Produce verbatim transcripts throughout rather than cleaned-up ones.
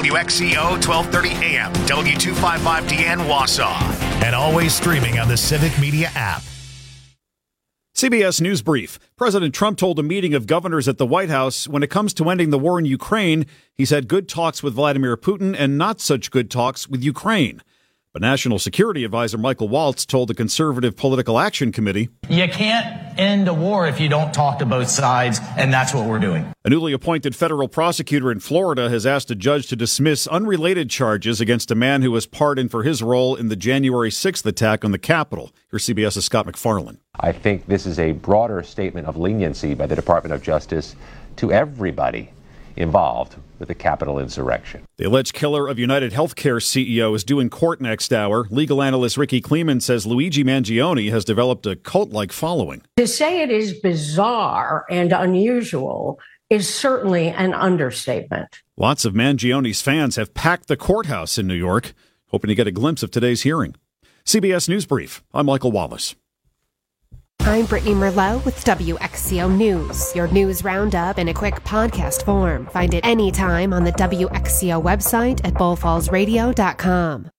W X C O twelve thirty A M, W two fifty-five D N Wausau, and always streaming on the Civic Media app. C B S News Brief. President Trump told a meeting of governors at the White House when it comes to ending the war in Ukraine, he's had good talks with Vladimir Putin and not such good talks with Ukraine. But National Security Advisor Michael Waltz told the Conservative Political Action Committee, "You can't end a war if you don't talk to both sides, and that's what we're doing." A newly appointed federal prosecutor in Florida has asked a judge to dismiss unrelated charges against a man who was pardoned for his role in the January sixth attack on the Capitol. Here's CBS's Scott McFarland. I think this is a broader statement of leniency by the Department of Justice to everybody involved with the Capitol insurrection. The alleged killer of United Healthcare C E O is due in court next hour. Legal analyst Ricky Kleeman says Luigi Mangione has developed a cult-like following. To say it is bizarre and unusual is certainly an understatement. Lots of Mangione's fans have packed the courthouse in New York, hoping to get a glimpse of today's hearing. C B S News Brief. I'm Michael Wallace. I'm Brittany Merlot with W X C O News, your news roundup in a quick podcast form. Find it anytime on the W X C O website at bull falls radio dot com.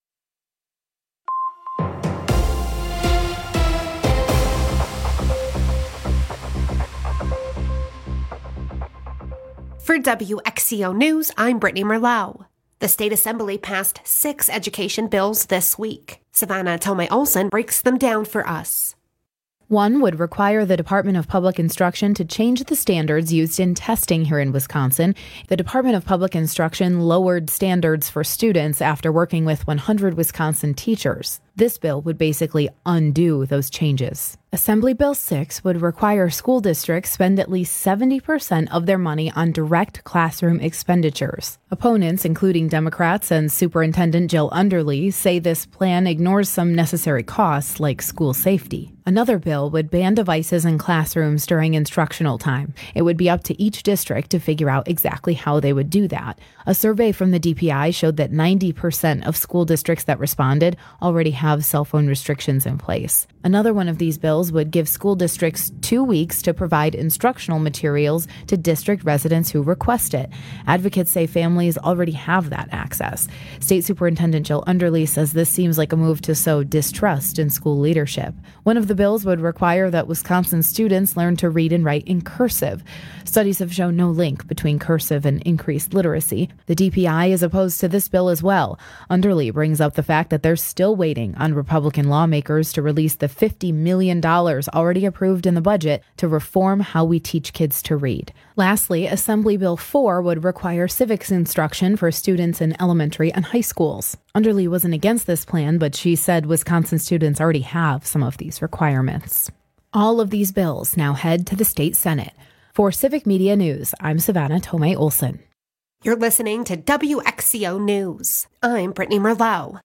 For W X C O News, I'm Brittany Merlot. The State Assembly passed six education bills this week. Savannah Tomei Olson breaks them down for us. One would require the Department of Public Instruction to change the standards used in testing here in Wisconsin. The Department of Public Instruction lowered standards for students after working with one hundred Wisconsin teachers. This bill would basically undo those changes. Assembly Bill six would require school districts spend at least seventy percent of their money on direct classroom expenditures. Opponents, including Democrats and Superintendent Jill Underly, say this plan ignores some necessary costs like school safety. Another bill would ban devices in classrooms during instructional time. It would be up to each district to figure out exactly how they would do that. A survey from the D P I showed that ninety percent of school districts that responded already have cell phone restrictions in place. Another one of these bills would give school districts two weeks to provide instructional materials to district residents who request it. Advocates say families already have that access. State Superintendent Jill Underly says this seems like a move to sow distrust in school leadership. One of the bills would require that Wisconsin students learn to read and write in cursive. Studies have shown no link between cursive and increased literacy. The D P I is opposed to this bill as well. Underly brings up the fact that they're still waiting on Republican lawmakers to release the fifty million dollars already approved in the budget to reform how we teach kids to read. Lastly, Assembly Bill four would require civics instruction for students in elementary and high schools. Underly wasn't against this plan, but she said Wisconsin students already have some of these requirements. All of these bills now head to the state Senate. For Civic Media News, I'm Savannah Tomei Olson. You're listening to W X C O News. I'm Brittany Merlot.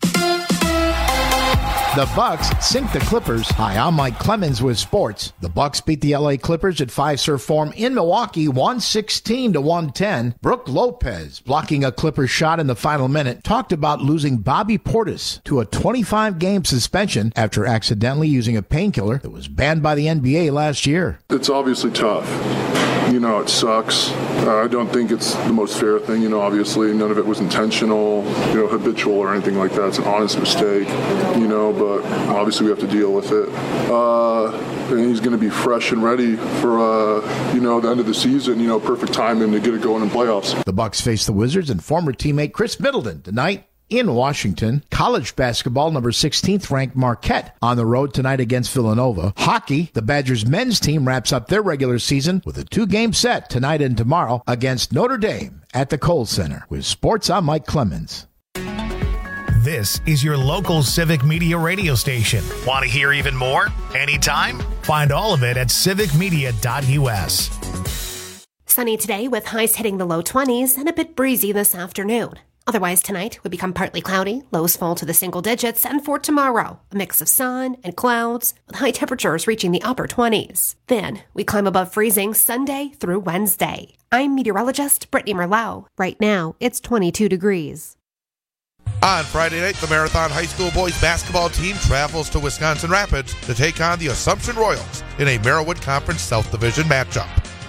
The Bucks sink the Clippers. Hi, I'm Mike Clemens with sports. The Bucks beat the L A Clippers at Fiserv Forum in Milwaukee, one sixteen to one ten. Brooke Lopez, blocking a Clippers shot in the final minute, talked about losing Bobby Portis to a twenty-five game suspension after accidentally using a painkiller that was banned by the N B A last year. It's obviously tough. You know, it sucks. Uh, I don't think it's the most fair thing. You know, obviously none of it was intentional, you know, habitual or anything like that. It's an honest mistake, you know, but obviously we have to deal with it. Uh, and he's going to be fresh and ready for, uh, you know, the end of the season, you know, perfect timing to get it going in playoffs. The Bucks face the Wizards and former teammate Chris Middleton tonight in Washington. College basketball, number sixteenth ranked Marquette on the road tonight against Villanova. Hockey, the Badgers men's team wraps up their regular season with a two-game set tonight and tomorrow against Notre Dame at the Kohl Center. With sports, I'm Mike Clemens. This is your local Civic Media radio station. Want to hear even more? Anytime? Find all of it at civic media dot u s. Sunny today with highs hitting the low twenties and a bit breezy this afternoon. Otherwise, tonight would become partly cloudy, lows fall to the single digits, and for tomorrow, a mix of sun and clouds, with high temperatures reaching the upper twenties. Then, we climb above freezing Sunday through Wednesday. I'm meteorologist Brittany Merlot. Right now, it's twenty-two degrees. On Friday night, the Marathon High School boys basketball team travels to Wisconsin Rapids to take on the Assumption Royals in a Merriwood Conference South Division matchup.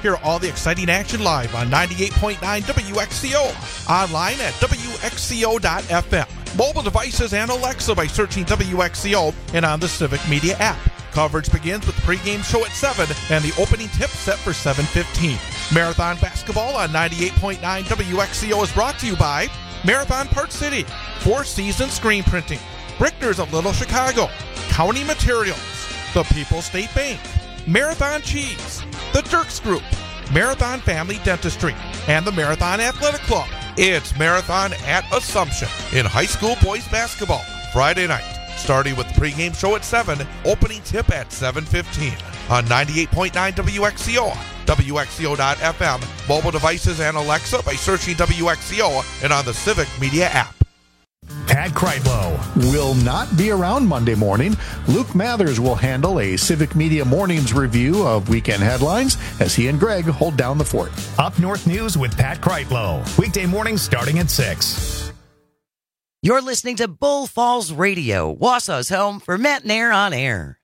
Hear all the exciting action live on ninety-eight point nine W X C O. Online at W X C O dot F M. Mobile devices and Alexa by searching W X C O and on the Civic Media app. Coverage begins with the pregame show at seven and the opening tip set for seven fifteen. Marathon Basketball on ninety-eight point nine W X C O is brought to you by Marathon Park City, Four Seasons Screen Printing, Brickner's of Little Chicago, County Materials, the People's State Bank, Marathon Cheese, the Dirks Group, Marathon Family Dentistry, and the Marathon Athletic Club. It's Marathon at Assumption in high school boys basketball Friday night. Starting with the pregame show at seven, opening tip at seven fifteen on ninety-eight point nine W X C O, W X C O dot F M, mobile devices and Alexa by searching W X C O and on the Civic Media app. Pat Kreitlow will not be around Monday morning. Luke Mathers will handle a Civic Media Mornings review of weekend headlines as he and Greg hold down the fort. Up North News with Pat Kreitlow. Weekday mornings starting at six. You're listening to Bull Falls Radio, Wausau's home for Matt Nair on air.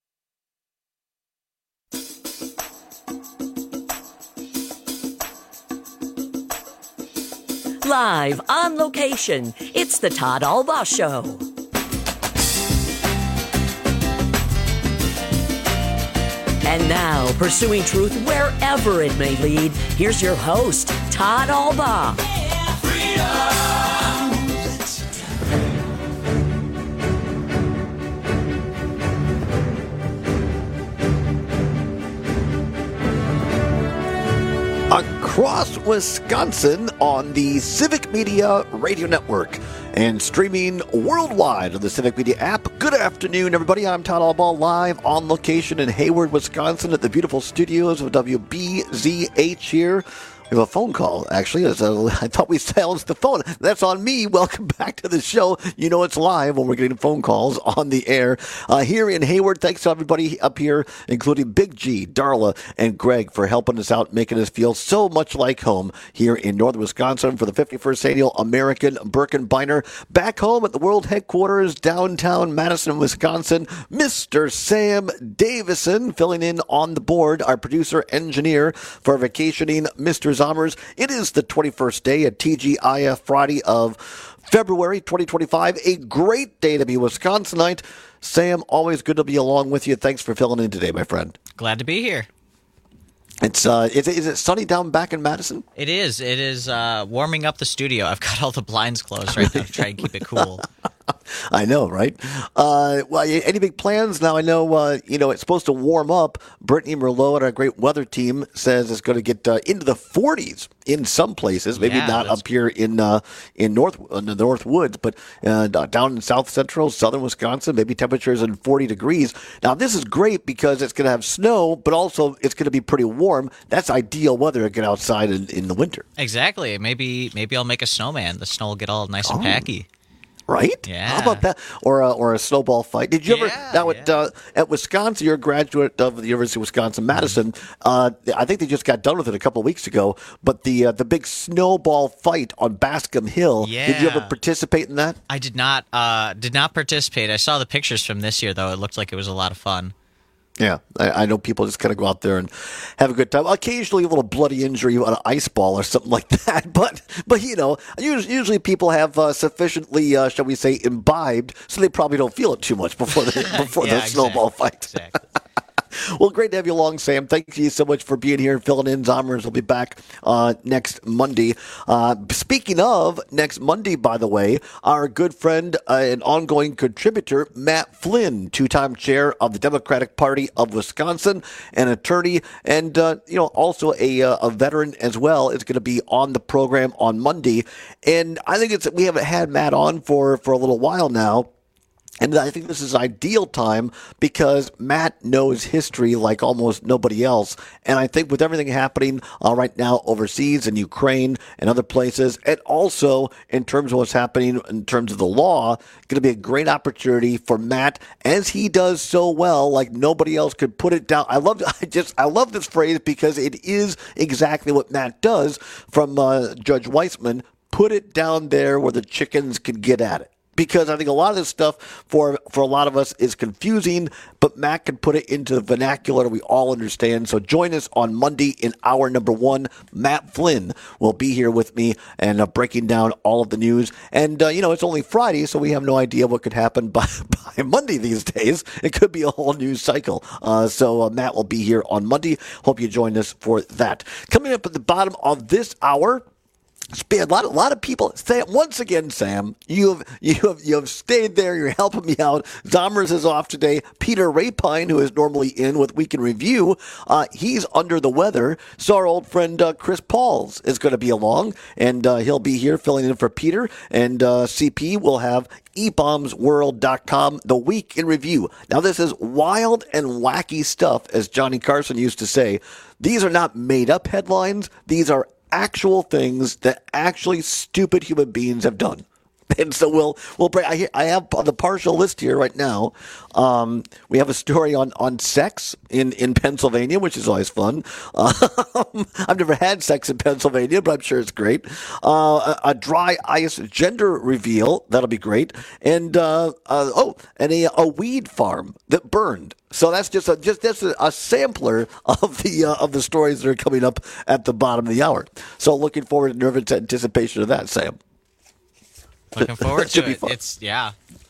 Live on location, it's the Todd Albaugh Show. And now, pursuing truth wherever it may lead, here's your host, Todd Albaugh. Across Wisconsin on the Civic Media Radio Network and streaming worldwide on the Civic Media app. Good afternoon, everybody. I'm Todd Albaugh, live on location in Hayward, Wisconsin at the beautiful studios of W B Z H here. We have a phone call, actually. I thought we silenced the phone. That's on me. Welcome back to the show. You know it's live when we're getting phone calls on the air. Uh, here in Hayward, thanks to everybody up here, including Big G, Darla, and Greg for helping us out, making us feel so much like home here in northern Wisconsin for the fifty-first Annual American Birkenbeiner. Back home at the world headquarters, downtown Madison, Wisconsin, Mister Sam Davison filling in on the board, our producer engineer for vacationing, Mister Zommers. It is the twenty-first day at T G I F Friday of February twenty twenty-five. A great day to be Wisconsinite. Sam, always good to be along with you. Thanks for filling in today, my friend. Glad to be here. It's uh, is it, is it sunny down back in Madison? It is. It is uh, warming up the studio. I've got all the blinds closed right now to try and keep it cool. I know, right? Uh, well, any big plans? Now, I know, uh, you know, it's supposed to warm up. Brittany Merlot and our great weather team says it's going to get uh, into the forties in some places. Maybe yeah, not up here in uh, in north in the North Woods, but uh, down in South Central, Southern Wisconsin, maybe temperatures in forty degrees. Now, this is great because it's going to have snow, but also it's going to be pretty warm. That's ideal weather to get outside in, in the winter. Exactly. Maybe maybe I'll make a snowman. The snow will get all nice and Oh. packy. Right? Yeah. How about that? Or a, or a snowball fight. Did you Yeah, ever, now at, uh, at Wisconsin, you're a graduate of the University of Wisconsin-Madison. Uh, I think they just got done with it a couple of weeks ago, but the uh, the big snowball fight on Bascom Hill, did you ever Yeah. participate in that? I did not uh, did not participate. I saw the pictures from this year, though. It looked like it was a lot of fun. Yeah, I, I know people just kind of go out there and have a good time. Occasionally, a little bloody injury on an ice ball or something like that. But, but you know, usually, usually people have uh, sufficiently, uh, shall we say, imbibed, so they probably don't feel it too much before the before Yeah, the snowball fight. Exactly. Well, great to have you along, Sam. Thank you so much for being here and filling in. Zommers will be back uh, next Monday. Uh, speaking of next Monday, by the way, our good friend uh, and ongoing contributor, Matt Flynn, two-time chair of the Democratic Party of Wisconsin, an attorney, and uh, you know also a, uh, a veteran as well, is going to be on the program on Monday. And I think it's we haven't had Matt on for, for a little while now. And I think this is ideal time because Matt knows history like almost nobody else. And I think with everything happening uh, right now overseas in Ukraine and other places, and also in terms of what's happening in terms of the law, going to be a great opportunity for Matt, as he does so well, like nobody else could put it down. I love, I just, I love this phrase because it is exactly what Matt does from uh, Judge Weissman. Put it down there where the chickens can get at it. because I think a lot of this stuff for for a lot of us is confusing, but Matt can put it into the vernacular we all understand. So join us on Monday in hour number one. Matt Flynn will be here with me and uh, breaking down all of the news. And, uh, you know, it's only Friday, so we have no idea what could happen by, by Monday these days. It could be a whole news cycle. Uh, so uh, Matt will be here on Monday. Hope you join us for that. Coming up at the bottom of this hour, a lot, a lot of people. Sam, once again, Sam, you have you have you have stayed there. You're helping me out. Zomers is off today. Peter Rapine, who is normally in with Week in Review, uh, he's under the weather. So our old friend uh, Chris Pauls is going to be along, and uh, he'll be here filling in for Peter. And uh, C P will have e bombs world dot com, the Week in Review. Now, this is wild and wacky stuff, as Johnny Carson used to say. These are not made-up headlines. These are actual things that actually stupid human beings have done. And so we'll we'll break. I, I have the partial list here right now. Um, we have a story on, on sex in, in Pennsylvania, which is always fun. Um, I've never had sex in Pennsylvania, but I'm sure it's great. Uh, a, a dry ice gender reveal, that'll be great. And uh, uh, oh, and a, a weed farm that burned. So that's just a just that's a, a sampler of the uh, of the stories that are coming up at the bottom of the hour. So looking forward to nervous anticipation of that, Sam. Looking forward to it. It's yeah,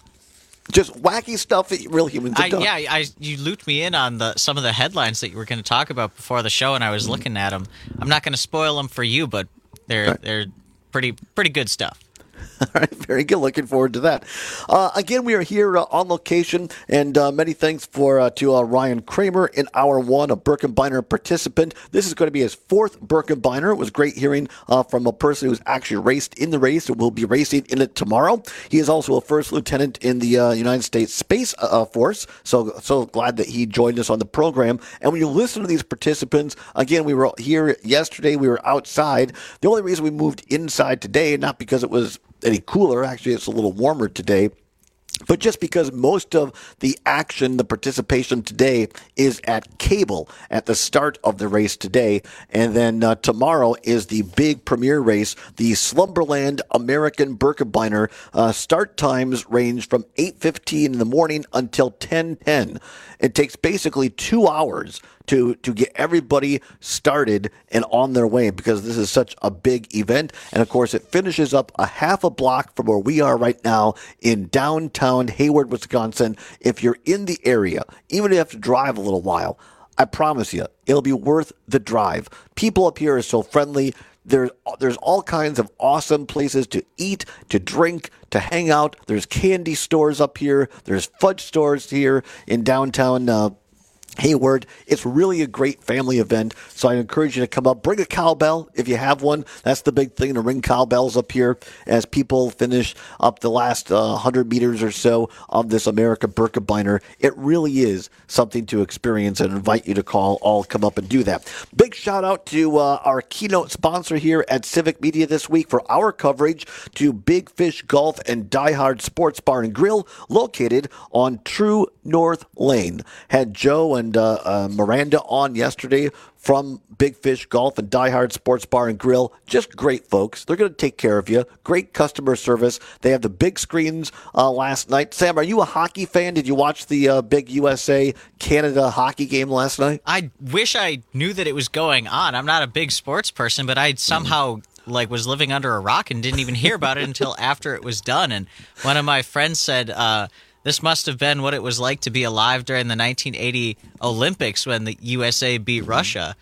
just wacky stuff that real humans have I, done. Yeah, I you looped me in on the some of the headlines that you were going to talk about before the show, and I was mm-hmm. looking at them. I'm not going to spoil them for you, but they're right. they're pretty pretty good stuff. All right, very good. Looking forward to that. Uh, again, we are here uh, on location, and uh, many thanks for uh, to uh, Ryan Kramer in hour one, a Birkebeiner participant. This is going to be his fourth Birkebeiner. It was great hearing uh, from a person who's actually raced in the race and will be racing in it tomorrow. He is also a first lieutenant in the uh, United States Space uh, Force, so so glad that he joined us on the program. And when you listen to these participants, again, we were here yesterday. We were outside. The only reason we moved inside today, not because it was any cooler. Actually, it's a little warmer today. But just because most of the action, the participation today is at Cable at the start of the race today. And then uh, tomorrow is the big premier race, the Slumberland American Birkebeiner. Uh, start times range from eight fifteen in the morning until ten ten. It takes basically two hours to to get everybody started and on their way because this is such a big event. And, of course, it finishes up a half a block from where we are right now in downtown Hayward, Wisconsin. If you're in the area, even if you have to drive a little while, I promise you, it'll be worth the drive. People up here are so friendly. There's, there's all kinds of awesome places to eat, to drink, to hang out. There's candy stores up here. There's fudge stores here in downtown uh, Hayward. It's really a great family event, so I encourage you to come up. Bring a cowbell if you have one. That's the big thing, to ring cowbells up here as people finish up the last uh, one hundred meters or so of this America Birkebeiner. It really is something to experience, and invite you to call, all come up and do that. Big shout out to uh, our keynote sponsor here at Civic Media this week for our coverage, to Big Fish Golf and Die Hard Sports Bar and Grill, located on True North Lane. Had Joe and And uh, uh, Miranda on yesterday from Big Fish Golf and Die Hard Sports Bar and Grill. Just great folks. They're going to take care of you. Great customer service. They have the big screens uh, last night. Sam, are you a hockey fan? Did you watch the uh, big U S A Canada hockey game last night? I wish I knew that it was going on. I'm not a big sports person, but I somehow mm. like was living under a rock and didn't even hear about it until after it was done. And one of my friends said, uh, this must have been what it was like to be alive during the nineteen eighty Olympics when the U S A beat Russia.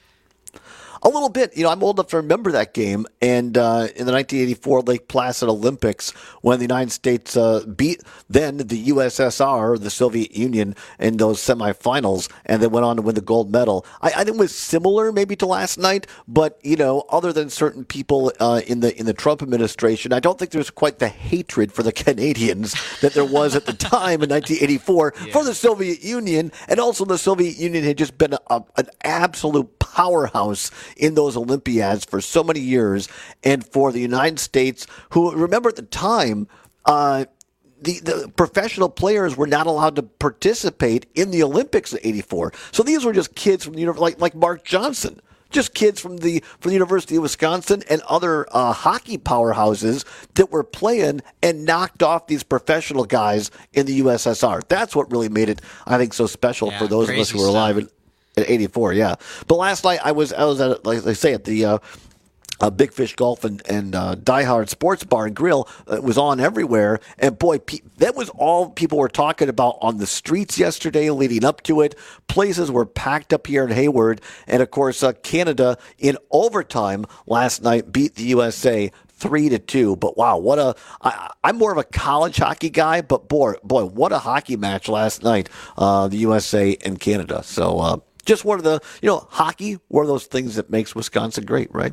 A little bit. You know, I'm old enough to remember that game. And uh, in the nineteen eighty-four Lake Placid Olympics, when the United States uh, beat then the U S S R, the Soviet Union, in those semifinals, and then went on to win the gold medal. I, I think it was similar maybe to last night, but, you know, other than certain people uh, in the in the Trump administration, I don't think there's quite the hatred for the Canadians that there was at the time in nineteen eighty-four yeah. for the Soviet Union. And also the Soviet Union had just been a, an absolute powerhouse in those Olympiads for so many years. And for the United States, who, remember at the time, uh, the, the professional players were not allowed to participate in the Olympics in eighty-four. So these were just kids from the university, like, like Mark Johnson. just kids from the from the University of Wisconsin and other uh, hockey powerhouses that were playing and knocked off these professional guys in the U S S R. That's what really made it, I think, so special yeah, for those of us who were stuff. alive in, in eighty-four. Yeah, but last night I was I was at, like they say, at the uh, uh, Big Fish Golf and and uh, Die Hard Sports Bar and Grill. It was on everywhere, and boy, pe- that was all people were talking about on the streets yesterday, leading up to it. Places were packed up here in Hayward, and of course, uh, Canada in overtime last night beat the U S A three to two. But wow, what a! I, I'm more of a college hockey guy, but boy, boy, what a hockey match last night! Uh, the U S A and Canada. So uh, just one of the, you know, hockey, one of those things that makes Wisconsin great, right?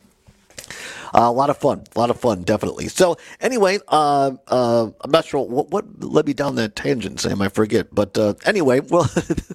Uh, a lot of fun, a lot of fun, definitely. So anyway, uh, uh, I'm not sure what, what led me down that tangent, Sam. I forget. But uh, anyway, well,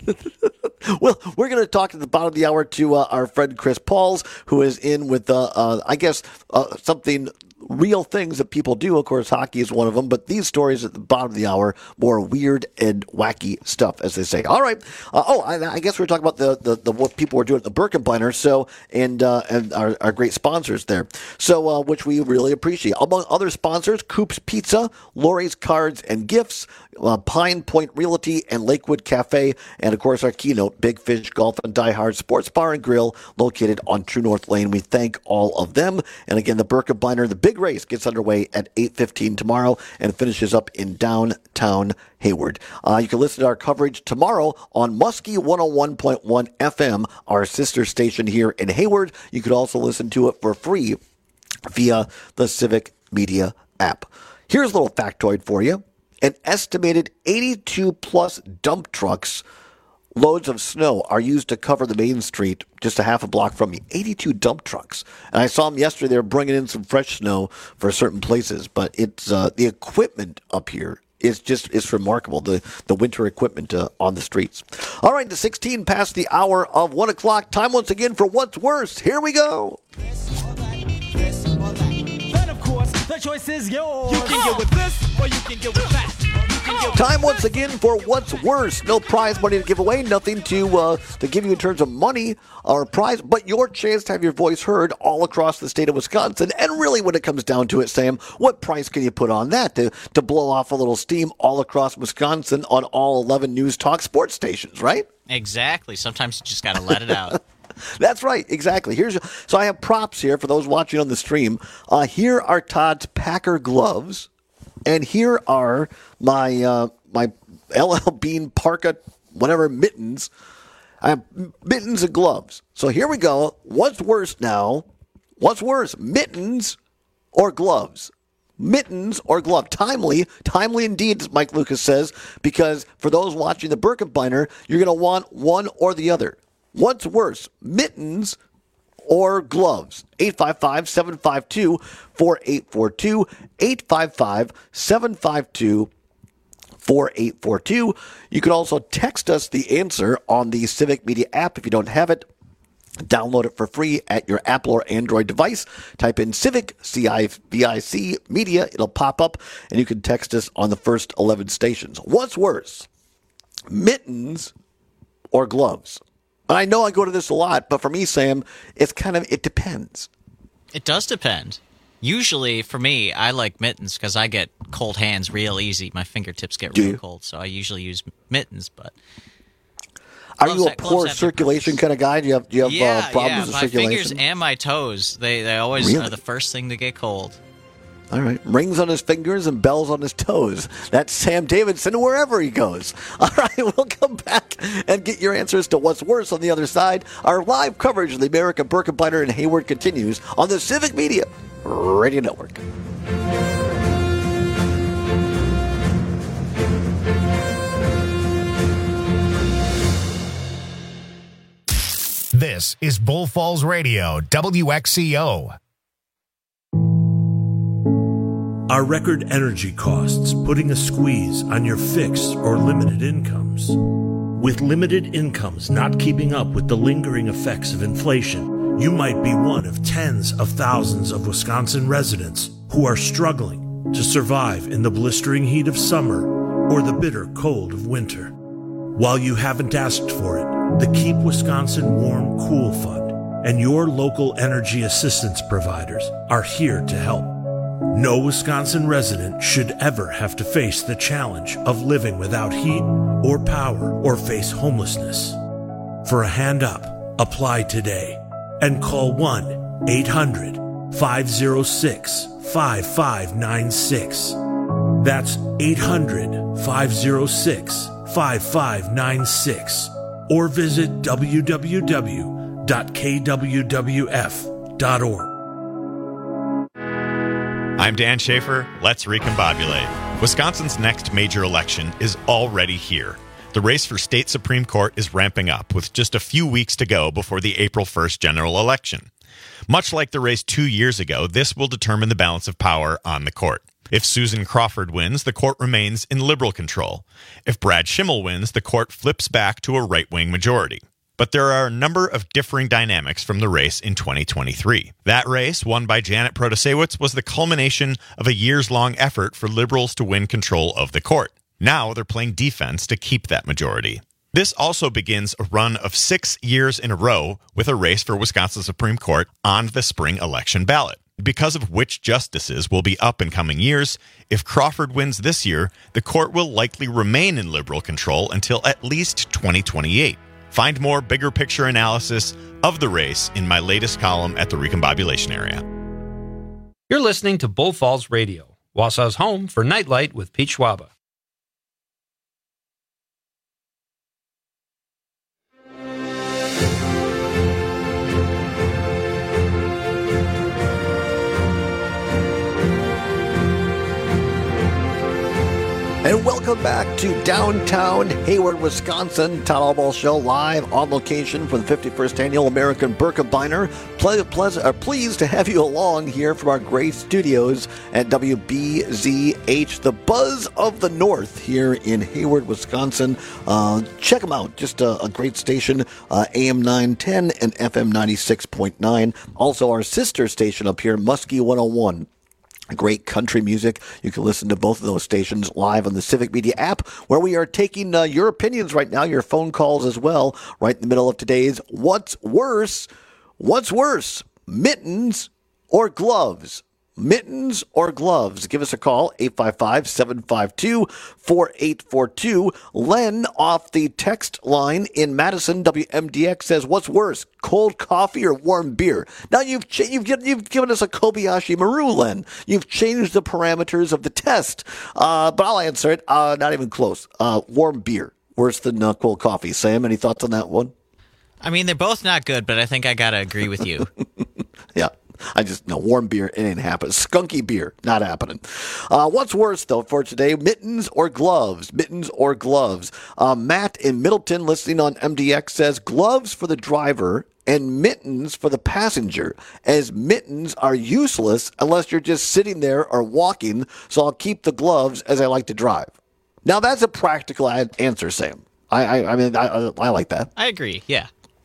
well, we're going to talk at the bottom of the hour to uh, our friend Chris Pauls, who is in with, uh, uh, I guess, uh, something. Real things that people do. Of course, hockey is one of them, but these stories at the bottom of the hour, more weird and wacky stuff, as they say. All right. Uh, oh, I, I guess we're talking about the, the, the what people were doing at the Birkenbeiner, so and uh, and our, our great sponsors there, so uh, which we really appreciate. Among other sponsors, Coop's Pizza, Lori's Cards and Gifts, uh, Pine Point Realty, and Lakewood Cafe, and of course our keynote, Big Fish Golf and Die Hard Sports Bar and Grill, located on True North Lane. We thank all of them, and again, the Birkenbeiner, the big race gets underway at eight fifteen tomorrow and finishes up in downtown Hayward. Uh, you can listen to our coverage tomorrow on Muskie one oh one point one F M, our sister station here in Hayward. You could also listen to it for free via the Civic Media app. Here's a little factoid for you. An estimated eighty-two plus dump trucks loads of snow are used to cover the main street just a half a block from me. eighty-two dump trucks. And I saw them yesterday. They were bringing in some fresh snow for certain places. But it's uh, the equipment up here is just it's remarkable, the, the winter equipment uh, on the streets. All right, the sixteen past the hour of one o'clock. Time once again for What's Worse. Here we go. Then, of course, the choice is yours. You can get with this or you can get with that. Time once again for What's Worse. No prize money to give away, nothing to uh, to give you in terms of money or prize, but your chance to have your voice heard all across the state of Wisconsin. And really, when it comes down to it, Sam, what price can you put on that to, to blow off a little steam all across Wisconsin on all eleven News Talk sports stations, right? Exactly. Sometimes you just got to let it out. That's right, exactly. Here's so I have props here for those watching on the stream. Uh, here are Todd's Packer gloves. And here are my uh, my L L Bean parka, whatever, mittens. I have mittens and gloves. So here we go. What's worse now? What's worse, mittens or gloves? Mittens or glove? Timely, timely indeed, as Mike Lucas says, because for those watching the Birkenbeiner, you're going to want one or the other. What's worse, mittens or gloves? eight five five, seven five two, four eight four two, eight five five, seven five two, four eight four two. You can also text us the answer on the Civic Media app if you don't have it. Download it for free at your Apple or Android device. Type in Civic, C I V I C, Media. It'll pop up, and you can text us on the first eleven stations. What's worse, mittens or gloves? I know I go to this a lot, but for me, Sam, it's kind of, it depends. It does depend. Usually, for me, I like mittens because I get cold hands real easy. My fingertips get real cold, so I usually use mittens. But are you a poor circulation kind of guy? Do you have, do you have yeah, uh, problems yeah. with my circulation? My fingers and my toes, they, they always really? are the first thing to get cold. All right. Rings on his fingers and bells on his toes. That's Sam Davidson wherever he goes. All right. We'll come back and get your answers to what's worse on the other side. Our live coverage of the American Birkenbeiner in Hayward continues on the Civic Media Radio Network. This is Bull Falls Radio, W X C O. Are record energy costs putting a squeeze on your fixed or limited incomes? With limited incomes not keeping up with the lingering effects of inflation, you might be one of tens of thousands of Wisconsin residents who are struggling to survive in the blistering heat of summer or the bitter cold of winter. While you haven't asked for it, the Keep Wisconsin Warm Cool Fund and your local energy assistance providers are here to help. No Wisconsin resident should ever have to face the challenge of living without heat or power or face homelessness. For a hand up, apply today and call one eight hundred five oh six five five nine six. That's eight hundred five oh six five five nine six. Or visit w w w dot k w w f dot org. I'm Dan Schaefer. Let's recombobulate. Wisconsin's next major election is already here. The race for state Supreme Court is ramping up with just a few weeks to go before the April first general election. Much like the race two years ago, this will determine the balance of power on the court. If Susan Crawford wins, the court remains in liberal control. If Brad Schimmel wins, the court flips back to a right-wing majority. But there are a number of differing dynamics from the race in twenty twenty-three. That race, won by Janet Protasiewicz, was the culmination of a years-long effort for liberals to win control of the court. Now they're playing defense to keep that majority. This also begins a run of six years in a row with a race for Wisconsin Supreme Court on the spring election ballot. Because of which justices will be up in coming years, if Crawford wins this year, the court will likely remain in liberal control until at least twenty twenty-eight. Find more bigger picture analysis of the race in my latest column at the Recombobulation Area. You're listening to Bull Falls Radio, Wausau's home for Nightlight with Pete Schwaba. And welcome back to downtown Hayward, Wisconsin. Todd Albaugh Show live on location for the fifty-first Annual American Birkebeiner. Ple- ple- are pleased to have you along here from our great studios at W B Z H, the Buzz of the North here in Hayward, Wisconsin. Uh, check them out. Just a, a great station, uh, A M nine ten and F M ninety-six point nine. Also our sister station up here, Muskie one oh one. Great country music. You can listen to both of those stations live on the Civic Media app, where we are taking uh, your opinions right now, your phone calls as well, right in the middle of today's What's Worse? What's worse, mittens or gloves? Mittens or gloves? Give us a call, eight five five, seven five two, four eight four two. Len off the text line in Madison, W M D X, says, what's worse, cold coffee or warm beer? Now, you've ch- you've, given, you've given us a Kobayashi Maru, Len. You've changed the parameters of the test. Uh, but I'll answer it. Uh, not even close. Uh, warm beer. Worse than uh, cold coffee. Sam, any thoughts on that one? I mean, they're both not good, but I think I got to agree with you. Yeah. I just, no, warm beer, it ain't happening. Skunky beer, not happening. Uh, what's worse, though, for today, mittens or gloves? Mittens or gloves? Uh, Matt in Middleton, listening on M D X, says gloves for the driver and mittens for the passenger, as mittens are useless unless you're just sitting there or walking, so I'll keep the gloves as I like to drive. Now, that's a practical ad- answer, Sam. I, I, I mean, I, I, I like that. I agree, yeah.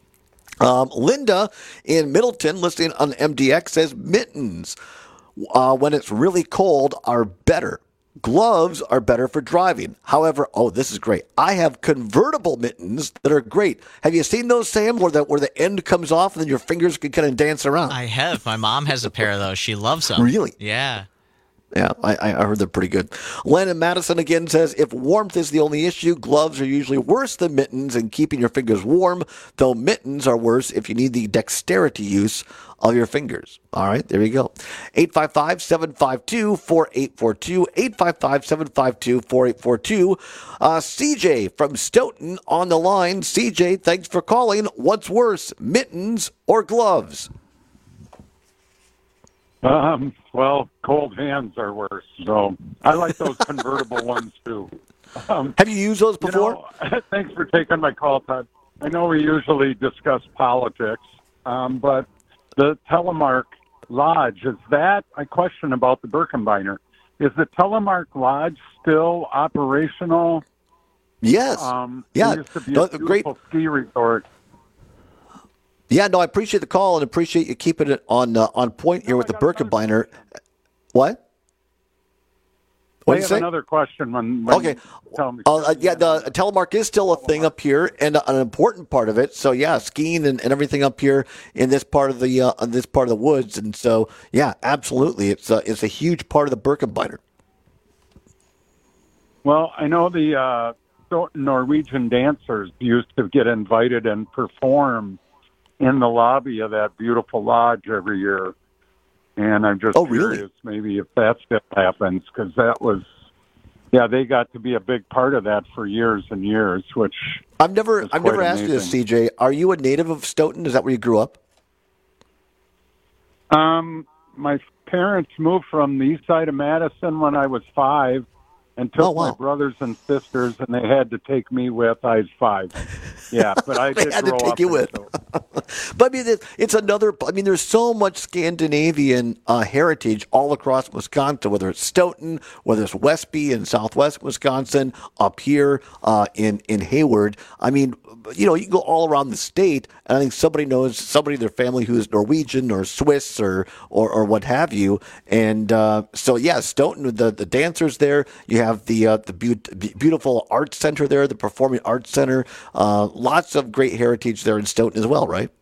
Um, Linda in Middleton, listening on M D X, says mittens, uh, when it's really cold, are better. Gloves are better for driving. However, oh, this is great. I have convertible mittens that are great. Have you seen those, Sam, where the, where the end comes off and then your fingers can kind of dance around? I have. My mom has a pair of those. She loves them. Really? Yeah. Yeah, I, I heard they're pretty good. Len in Madison again says, if warmth is the only issue, gloves are usually worse than mittens in keeping your fingers warm, though mittens are worse if you need the dexterity use of your fingers. All right, there you go. eight five five, seven five two, four eight four two, eight five five, seven five two, four eight four two. Uh, C J from Stoughton on the line. C J, thanks for calling. What's worse, mittens or gloves? Um, well, cold hands are worse, so I like those convertible ones too. Um, Have you used those before? You know, thanks for taking my call, Todd. I know we usually discuss politics, um, but the Telemark Lodge, is that, I question about the Birkebeiner, is the Telemark Lodge still operational? Yes. Um, yeah. It used to be no, a beautiful great ski resort. Yeah, no, I appreciate the call and appreciate you keeping it on uh, on point here with the Birkebeiner. What? What I did you have say? another question. When, when Okay. Tell me. Uh, yeah, the telemark is still a thing up here, and an important part of it. So yeah, skiing and, and everything up here in this part of the uh, in this part of the woods, and so yeah, absolutely, it's a, it's a huge part of the Birkenbeiner. Well, I know the uh, Norwegian dancers used to get invited and perform in the lobby of that beautiful lodge every year. And I'm just oh, really? curious maybe if that still happens, because that was, yeah, they got to be a big part of that for years and years, which I've never I've never asked amazing. you this, C J. Are you a native of Stoughton? Is that where you grew up? Um, my parents moved from the east side of Madison when I was five, and took oh, wow. my brothers and sisters, and they had to take me with. I was five. Yeah, but I they did had grow to take up you with. But I mean, it, it's another. I mean, there's so much Scandinavian uh, heritage all across Wisconsin. Whether it's Stoughton, whether it's Westby in Southwest Wisconsin, up here uh, in in Hayward. I mean, you know, you can go all around the state, and I think somebody knows somebody in their family who's Norwegian or Swiss or or, or what have you. And uh, so, yeah, Stoughton, the the dancers there. You have the uh, the be- beautiful arts center there, the Performing Arts Center. Uh, lots of great heritage there in Stoughton as well, right?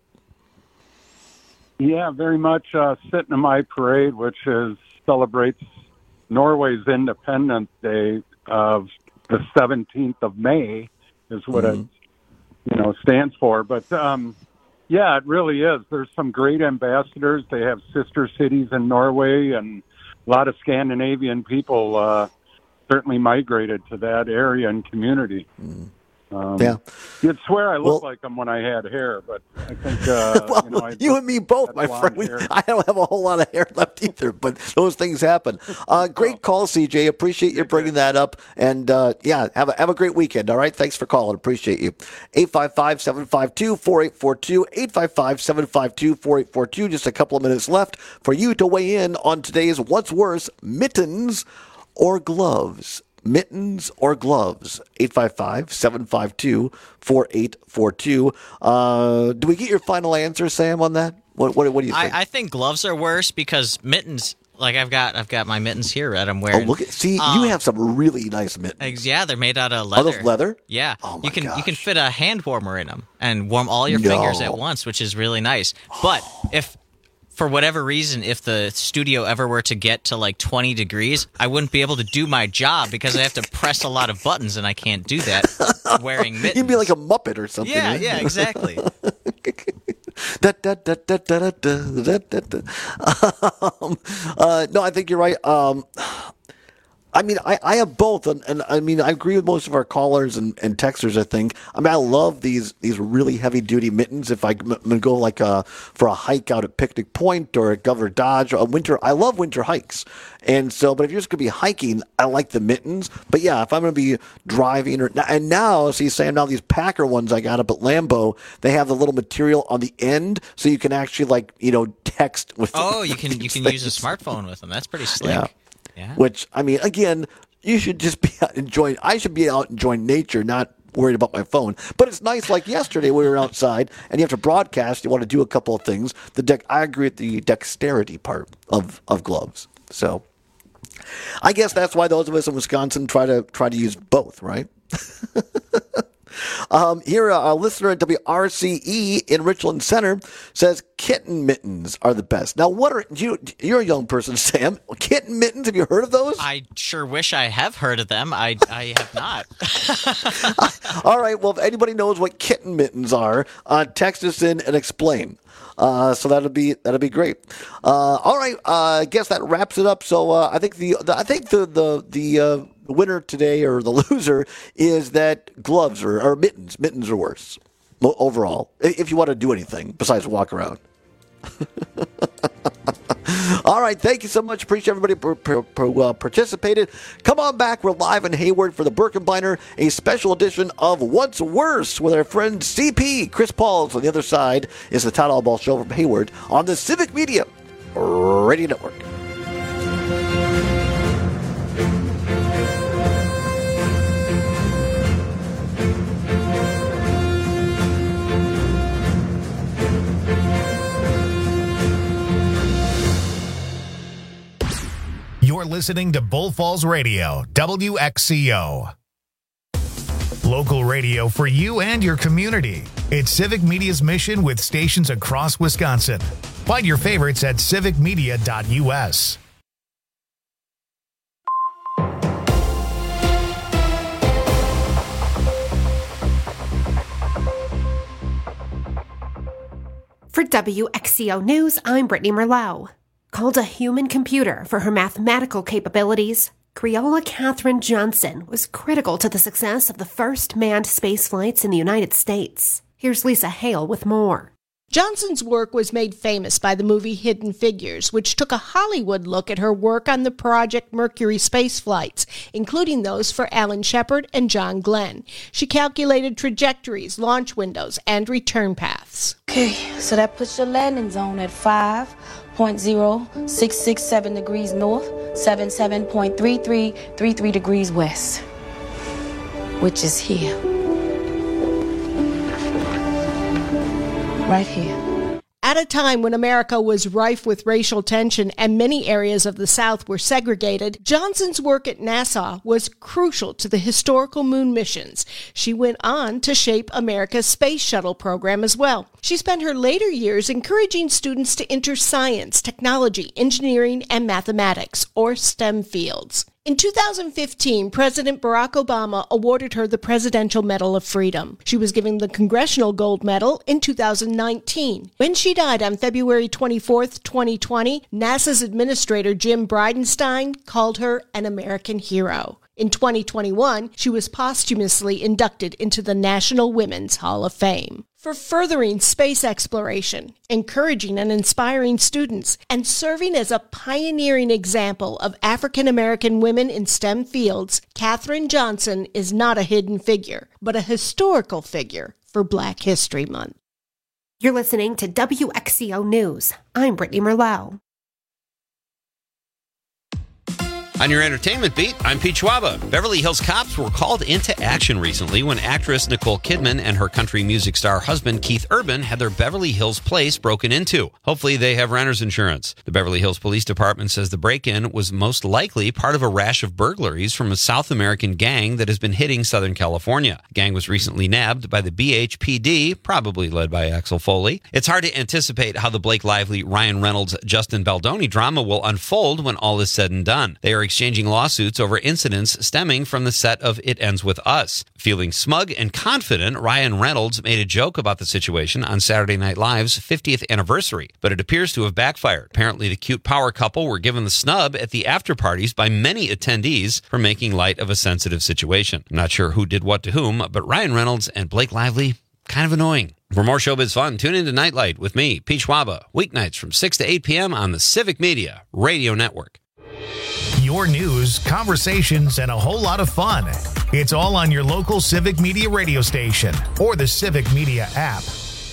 Yeah, very much. Uh, Syttende Parade, which is celebrates Norway's Independence Day of the seventeenth of May, is what mm-hmm. it you know stands for. But um, yeah, it really is. There's some great ambassadors. They have sister cities in Norway, and a lot of Scandinavian people uh, certainly migrated to that area and community. Mm. Um, yeah, you'd swear I looked well, like them when I had hair, but I think uh, well, you, know, I you and me both, my friend. We, I don't have a whole lot of hair left either, but those things happen. Uh, great call, C J. Appreciate you bringing that up, and uh, yeah, have a have a great weekend. All right, thanks for calling. Appreciate you. eight five five, seven five two, four eight four two, eight five five, seven five two, four eight four two. Just a couple of minutes left for you to weigh in on today's What's Worse, mittens or gloves? Mittens or gloves? eight five five, seven five two, four eight four two. Uh, do we get your final answer, Sam, on that? What What, what do you think? I, I think gloves are worse because mittens. Like I've got, I've got my mittens here that I'm wearing. Oh, look at see, um, you have some really nice mittens. Yeah, they're made out of leather. Are those leather? Yeah. Oh my you can gosh. you can fit a hand warmer in them and warm all your No. fingers at once, which is really nice. But if for whatever reason, if the studio ever were to get to like twenty degrees, I wouldn't be able to do my job because I have to press a lot of buttons, and I can't do that wearing mittens. You'd be like a Muppet or something. Yeah, right? yeah, exactly. Da, da, da, da, da, da, da, da, da. Um, uh, no, I think you're right. Um, I mean, I, I have both, and, and I mean, I agree with most of our callers and, and texters, I think. I mean, I love these these really heavy-duty mittens. If I, I'm going to go like a, for a hike out at Picnic Point or at Governor Dodge, or a winter, I love winter hikes. And so, but if you're just going to be hiking, I like the mittens. But yeah, if I'm going to be driving, or and now, see, Sam, now these Packer ones I got up at Lambeau, they have the little material on the end, so you can actually, like, you know, text with Oh, you can you can use a smartphone with them. That's pretty slick. Yeah. Yeah. Which, I mean, again, you should just be out enjoying, I should be out enjoying nature, not worried about my phone. But it's nice, like yesterday, we were outside, and you have to broadcast, you want to do a couple of things. The deck, I agree with the dexterity part of, of gloves. So, I guess that's why those of us in Wisconsin try to try to use both, right? Um, here, a listener at W R C E in Richland Center says kitten mittens are the best. Now, what are you? You're a young person, Sam. Kitten mittens? Have you heard of those? I sure wish I have heard of them. I I have not. All right. Well, if anybody knows what kitten mittens are, uh, text us in and explain. Uh, so that'll be that'll be great. Uh, all right. Uh, I guess that wraps it up. So uh, I think the, the I think the the the uh, winner today, or the loser, is that gloves or, or mittens. Mittens are worse overall if you want to do anything besides walk around. All right, thank you so much. Appreciate everybody who per, per, uh, participated. Come on back. We're live in Hayward for the Birkenbeiner, a special edition of What's Worse with our friend C P. Chris Pauls on the other side is the Todd Allball Show from Hayward on the Civic Media Radio Network. You're listening listening to Bull Falls Radio, W X C O. Local radio for you and your community. It's Civic Media's mission with stations across Wisconsin. Find your favorites at civic media dot U S. For W X C O News, I'm Brittany Merlot. Called a human computer for her mathematical capabilities, Creola Katherine Johnson was critical to the success of the first manned space flights in the United States. Here's Lisa Hale with more. Johnson's work was made famous by the movie Hidden Figures, which took a Hollywood look at her work on the Project Mercury space flights, including those for Alan Shepard and John Glenn. She calculated trajectories, launch windows, and return paths. Okay, so that puts your landing zone at five point zero six six seven degrees north, seventy-seven point three three three three degrees west, which is here. Right here. At a time when America was rife with racial tension and many areas of the South were segregated, Johnson's work at NASA was crucial to the historical moon missions. She went on to shape America's space shuttle program as well. She spent her later years encouraging students to enter science, technology, engineering, and mathematics, or STEM fields. In two thousand fifteen, President Barack Obama awarded her the Presidential Medal of Freedom. She was given the Congressional Gold Medal in two thousand nineteen. When she died on February twenty-fourth, twenty twenty, NASA's administrator Jim Bridenstine called her an American hero. In twenty twenty-one, she was posthumously inducted into the National Women's Hall of Fame. For furthering space exploration, encouraging and inspiring students, and serving as a pioneering example of African American women in STEM fields, Katherine Johnson is not a hidden figure, but a historical figure for Black History Month. You're listening to W X C O News. I'm Brittany Merlot. On your entertainment beat, I'm Pete Schwaba. Beverly Hills cops were called into action recently when actress Nicole Kidman and her country music star husband Keith Urban had their Beverly Hills place broken into. Hopefully they have renter's insurance. The Beverly Hills Police Department says the break-in was most likely part of a rash of burglaries from a South American gang that has been hitting Southern California. The gang was recently nabbed by the B H P D, probably led by Axel Foley. It's hard to anticipate how the Blake Lively, Ryan Reynolds, Justin Baldoni drama will unfold when all is said and done. They are exchanging lawsuits over incidents stemming from the set of It Ends With Us. Feeling smug and confident, Ryan Reynolds made a joke about the situation on Saturday Night Live's fiftieth anniversary, but it appears to have backfired. Apparently, the cute power couple were given the snub at the after parties by many attendees for making light of a sensitive situation. I'm not sure who did what to whom, but Ryan Reynolds and Blake Lively, kind of annoying. For more showbiz fun, tune into Nightlight with me, Pete Schwaba, weeknights from six to eight p.m. on the Civic Media Radio Network. Your news, conversations, and a whole lot of fun. It's all on your local Civic Media radio station or the Civic Media app.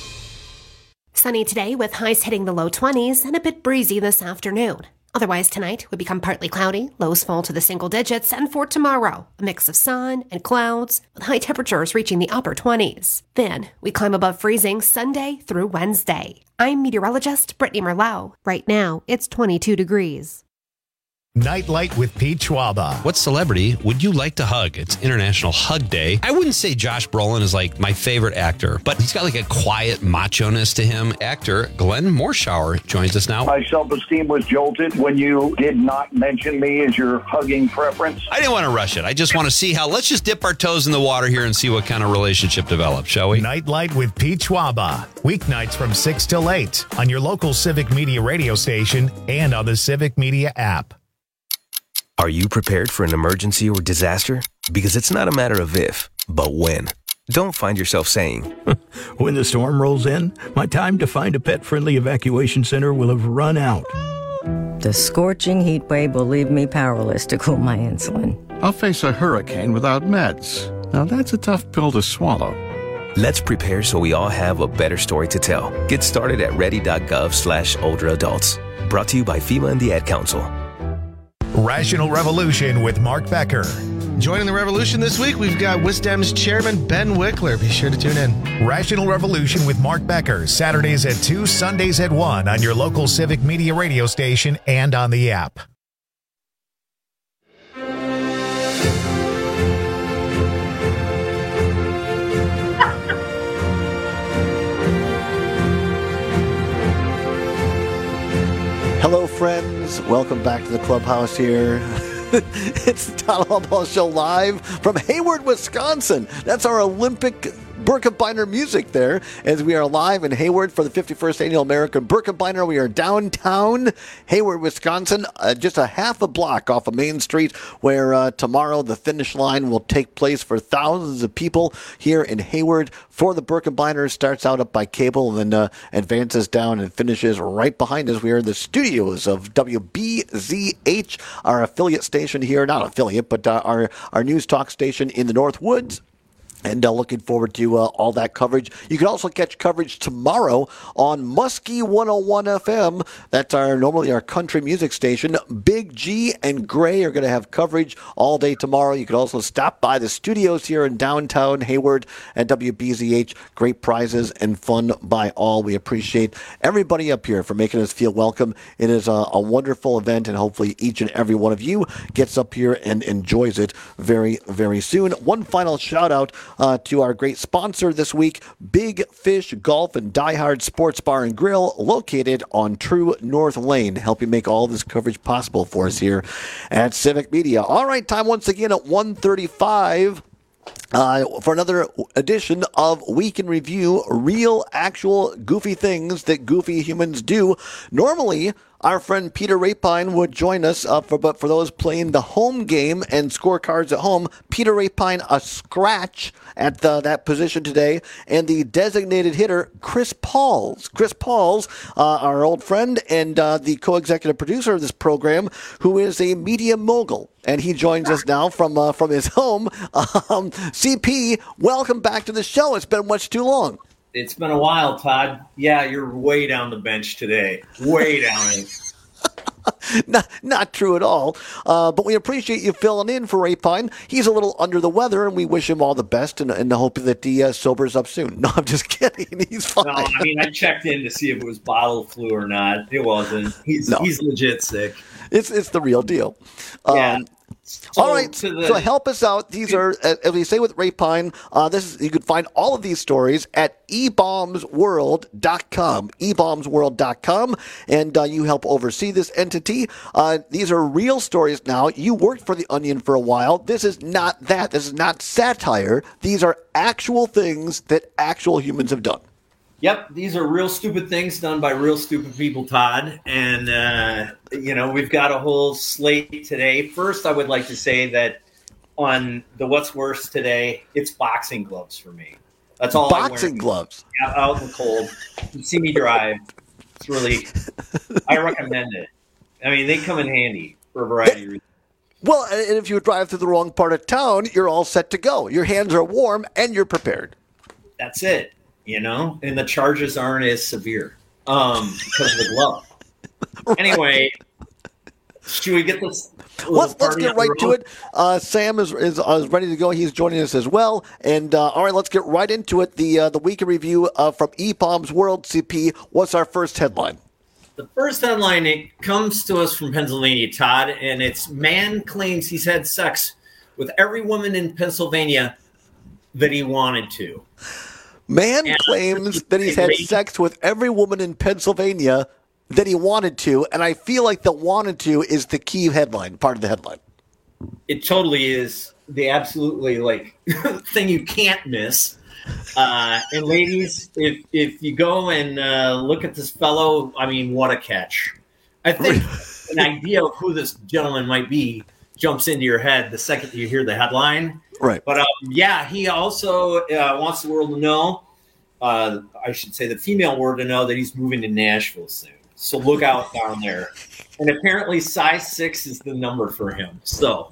Sunny today with highs hitting the low twenties and a bit breezy this afternoon. Otherwise tonight would become partly cloudy, lows fall to the single digits, and for tomorrow, a mix of sun and clouds with high temperatures reaching the upper twenties. Then we climb above freezing Sunday through Wednesday. I'm meteorologist Brittany Merlot. Right now, it's twenty-two degrees. Nightlight with Pete Schwaba. What celebrity would you like to hug? It's International Hug Day. I wouldn't say Josh Brolin is like my favorite actor, but he's got like a quiet macho-ness to him. Actor Glenn Morshower joins us now. My self-esteem was jolted when you did not mention me as your hugging preference. I didn't want to rush it. I just want to see how, let's just dip our toes in the water here and see what kind of relationship develops, shall we? Nightlight with Pete Schwaba. Weeknights from six till eight on your local Civic Media radio station and on the Civic Media app. Are you prepared for an emergency or disaster? Because it's not a matter of if, but when. Don't find yourself saying, when the storm rolls in, my time to find a pet-friendly evacuation center will have run out. The scorching heat wave will leave me powerless to cool my insulin. I'll face a hurricane without meds. Now that's a tough pill to swallow. Let's prepare so we all have a better story to tell. Get started at ready.gov slash older adults. Brought to you by FEMA and the Ad Council. Rational Revolution with Mark Becker. Joining the revolution this week, we've got WisDem's chairman, Ben Wickler. Be sure to tune in. Rational Revolution with Mark Becker, Saturdays at two, Sundays at one on your local Civic Media radio station and on the app. fans. Welcome back to the clubhouse here. It's the Todd Albaugh Show live from Hayward, Wisconsin. That's our Olympic Birkebeiner music there, as we are live in Hayward for the fifty-first Annual American Birkebeiner. We are downtown Hayward, Wisconsin, uh, just a half a block off of Main Street, where uh, tomorrow the finish line will take place for thousands of people here in Hayward for the Birkebeiner. Starts out up by Cable and then uh, advances down and finishes right behind us. We are in the studios of W B Z H, our affiliate station here, not affiliate, but uh, our, our news talk station in the North Woods. And uh, looking forward to uh, all that coverage. You can also catch coverage tomorrow on Muskie one oh one F M. That's our normally our country music station. Big G and Gray are going to have coverage all day tomorrow. You can also stop by the studios here in downtown Hayward at W B Z H. Great prizes and fun by all. We appreciate everybody up here for making us feel welcome. It is a, a wonderful event, and hopefully each and every one of you gets up here and enjoys it very, very soon. One final shout out Uh, to our great sponsor this week, Big Fish Golf and Die Hard Sports Bar and Grill, located on True North Lane, helping make all this coverage possible for us here at Civic Media. All right, time once again at one thirty-five. Uh, for another edition of Week in Review, real, actual, goofy things that goofy humans do. Normally, our friend Peter Rapine would join us, uh, for, but for those playing the home game and scorecards at home, Peter Rapine, a scratch at the, that position today, and the designated hitter, Chris Pauls. Chris Pauls, uh, our old friend and uh, the co-executive producer of this program, who is a media mogul. And he joins us now from uh, from his home. Um, C P, welcome back to the show. It's been much too long. It's been a while, Todd. Yeah, you're way down the bench today. Way down it. not, not true at all. Uh, but we appreciate you filling in for Rapine. He's a little under the weather, and we wish him all the best and, and hope that he uh, sobers up soon. No, I'm just kidding. He's fine. No, I mean, I checked in to see if it was bottle flu or not. It wasn't. He's No. he's legit sick. It's it's the real deal. Yeah. Um, So, all right, to the- so help us out. These are, as we say with Rapine, uh, this is, you can find all of these stories at e bombs world dot com, e bombs world dot com, and uh, you help oversee this entity. Uh, these are real stories now. You worked for The Onion for a while. This is not that. This is not satire. These are actual things that actual humans have done. Yep, these are real stupid things done by real stupid people, Todd. And, uh, you know, we've got a whole slate today. First, I would like to say that on the What's Worse today, it's boxing gloves for me. That's all I wear. Boxing gloves. Out, out in the cold. You see me drive. It's really, I recommend it. I mean, they come in handy for a variety of reasons. Well, and if you drive through the wrong part of town, you're all set to go. Your hands are warm and you're prepared. That's it. You know, and the charges aren't as severe um, because of the glove. Right. Anyway, should we get this? Let's let's get right to it. Uh, Sam is, is is ready to go. He's joining us as well. And uh, all right, let's get right into it. The uh, the week in review uh, from E bombs World. C P, what's our first headline? The first headline, it comes to us from Pennsylvania, Todd, and it's man claims he's had sex with every woman in Pennsylvania that he wanted to. Man claims that he's had sex with every woman in Pennsylvania that he wanted to, and I feel like the wanted to is the key headline, part of the headline. It totally is the absolutely, like, thing you can't miss. Uh, and ladies, if if you go and uh, look at this fellow, I mean, what a catch. I think an idea of who this gentleman might be jumps into your head the second you hear the headline. Right. But um, yeah, he also uh, wants the world to know, uh, I should say the female world to know that he's moving to Nashville soon. So look out down there. And apparently size six is the number for him. So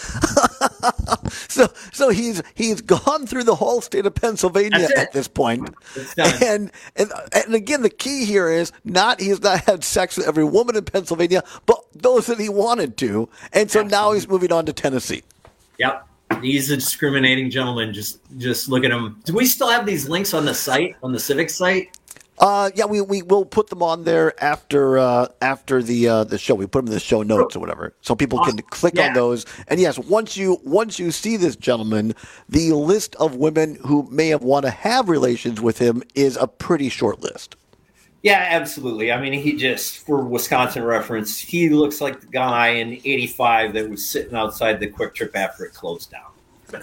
so so he's he's gone through the whole state of Pennsylvania at this point. It's done. And, and and again, the key here is not he's not had sex with every woman in Pennsylvania, but those that he wanted to. And so Absolutely. Now he's moving on to Tennessee. Yep. He's a discriminating gentleman. Just just look at him. Do we still have these links on the site, on the Civic site? Uh, yeah, we, we will put them on there after uh, after the uh, the show. We put them in the show notes or whatever, so people can click yeah. on those. And yes, once you once you see this gentleman, the list of women who may have want to have relations with him is a pretty short list. Yeah, absolutely. I mean, he just, for Wisconsin reference, he looks like the guy in eighty-five that was sitting outside the Quick Trip after it closed down.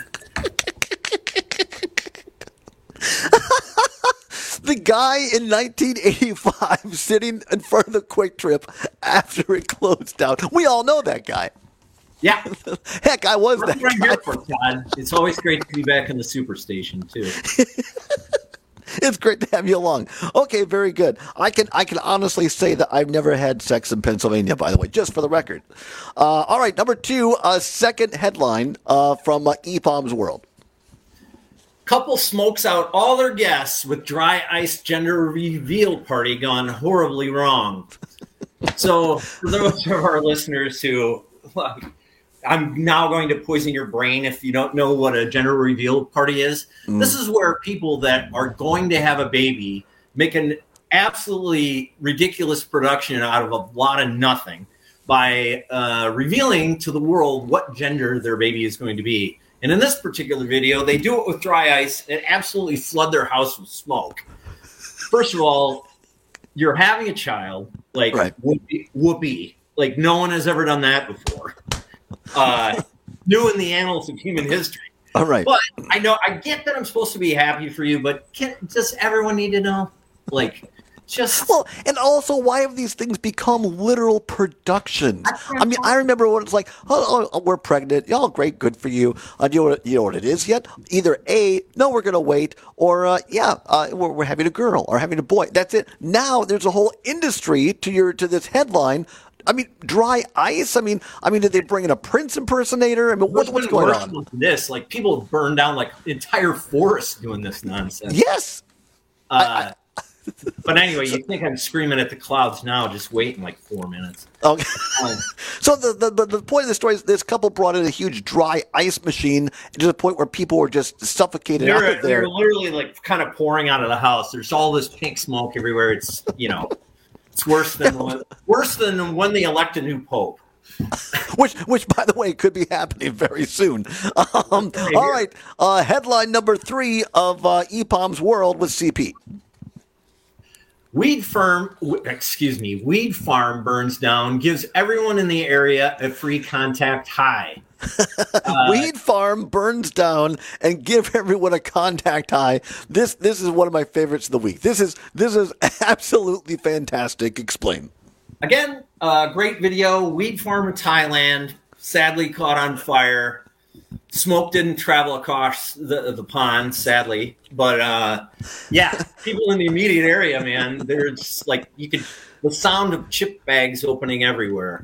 The guy in nineteen eighty-five sitting in front of the Quick Trip after it closed down. We all know that guy. Yeah. Heck, I was That's that what I'm guy. here for, Todd. It's always great to be back in the Superstation, too. It's great to have you along. Okay, very good. I can I can honestly say that I've never had sex in Pennsylvania, by the way, just for the record. Uh, all right, number two, uh, second headline uh, from uh, E P O M's World. Couple smokes out all their guests with dry ice gender reveal party gone horribly wrong. So, for those of our listeners who, look, I'm now going to poison your brain if you don't know what a gender reveal party is. Mm. This is where people that are going to have a baby make an absolutely ridiculous production out of a lot of nothing by uh, revealing to the world what gender their baby is going to be. And in this particular video, they do it with dry ice and absolutely flood their house with smoke. First of all, you're having a child, like right. whoopee, whoopee. Like no one has ever done that before. Uh, new in the annals of human history. All right. But I know, I get that I'm supposed to be happy for you, but can, does everyone need to know? Like, just. Well, and also, why have these things become literal productions? I mean, I remember when it's like, oh, oh we're pregnant. Y'all great, good for you. Uh, do you know what, you know what it is yet? Either A, no, we're going to wait, or uh, yeah, uh, we're, we're having a girl or having a boy. That's it. Now there's a whole industry to your to this headline. I mean, dry ice. I mean, I mean, did they bring in a Prince impersonator? I mean, what, what's going on? This, like, people burn down like entire forests doing this nonsense. Yes. Uh, I, I, but anyway, you think I'm screaming at the clouds now? Just wait in like four minutes. Okay. Um, so the, the the point of the story is this couple brought in a huge dry ice machine to the point where people were just suffocated out there. They're literally like kind of pouring out of the house. There's all this pink smoke everywhere. It's, you know. It's worse than when, worse than when they elect a new pope. which, which, by the way, could be happening very soon. Um, all right, uh, headline number three of uh, E P O M's World with C P. Weed firm, excuse me, weed farm burns down, gives everyone in the area a free contact high. Uh, Weed farm burns down and give everyone a contact high. This this is one of my favorites of the week. This is this is absolutely fantastic. Explain. Again, uh, great video. Weed farm in Thailand sadly caught on fire. Smoke didn't travel across the, the pond, sadly. But uh, yeah, people in the immediate area, man, they're just like, you could, the sound of chip bags opening everywhere.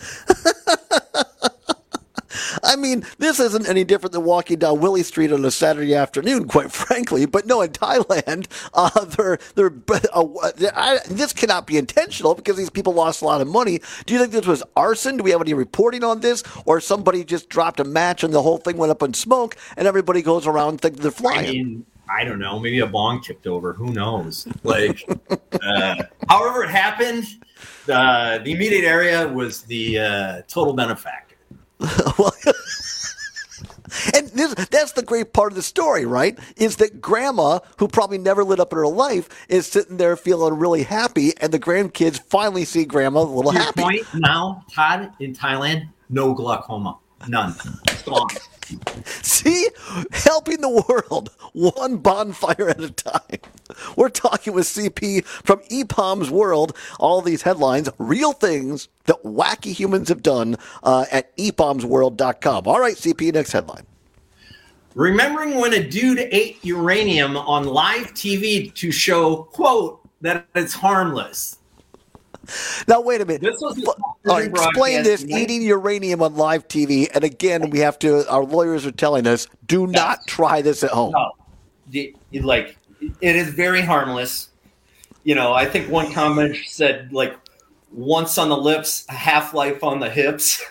I mean, this isn't any different than walking down Willie Street on a Saturday afternoon, quite frankly. But no, in Thailand, uh, they're, they're, uh, I, this cannot be intentional because these people lost a lot of money. Do you think this was arson? Do we have any reporting on this? Or somebody just dropped a match and the whole thing went up in smoke and everybody goes around thinking they're flying? I mean, I don't know. Maybe a bong tipped over. Who knows? Like, uh, however it happened, uh, the immediate area was the uh, total benefactor. Well, and this, that's the great part of the story, right? Is that grandma, who probably never lit up in her life, is sitting there feeling really happy, and the grandkids finally see grandma a little Your happy. Point now, Todd, in Thailand, no glaucoma. None. It's gone. See? Helping the world, one bonfire at a time. We're talking with C P from E P O M's World. All these headlines, real things that wacky humans have done uh, at E P O Ms world dot com. All right, C P, next headline. Remembering when a dude ate uranium on live T V to show, quote, that it's harmless. Now, wait a minute. This was uh, explain this, eating uranium on live T V. And again, we have to, our lawyers are telling us, do yes. not try this at home. No. The, like, it is very harmless. You know, I think one comment said, like, once on the lips, half-life on the hips.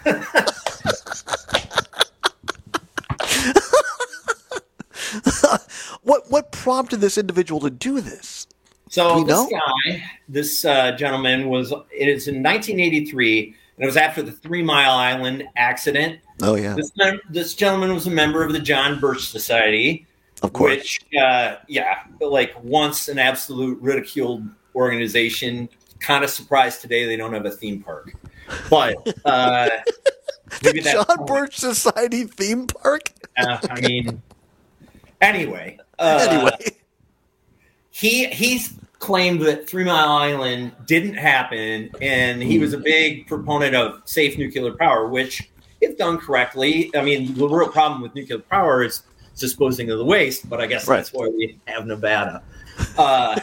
what what prompted this individual to do this? So this know? guy, this uh, gentleman was, it is in nineteen eighty-three, and it was after the Three Mile Island accident. Oh, yeah. This, this gentleman was a member of the John Birch Society. Of course. Which, uh, yeah, like once an absolute ridiculed organization. Kind of surprised today they don't have a theme park. But uh, maybe the John Birch Society theme park? uh, I mean, anyway. Uh, anyway. He, he's claimed that Three Mile Island didn't happen, and he was a big proponent of safe nuclear power, which, if done correctly, I mean, the real problem with nuclear power is disposing of the waste, but I guess right. that's why we have Nevada. Uh,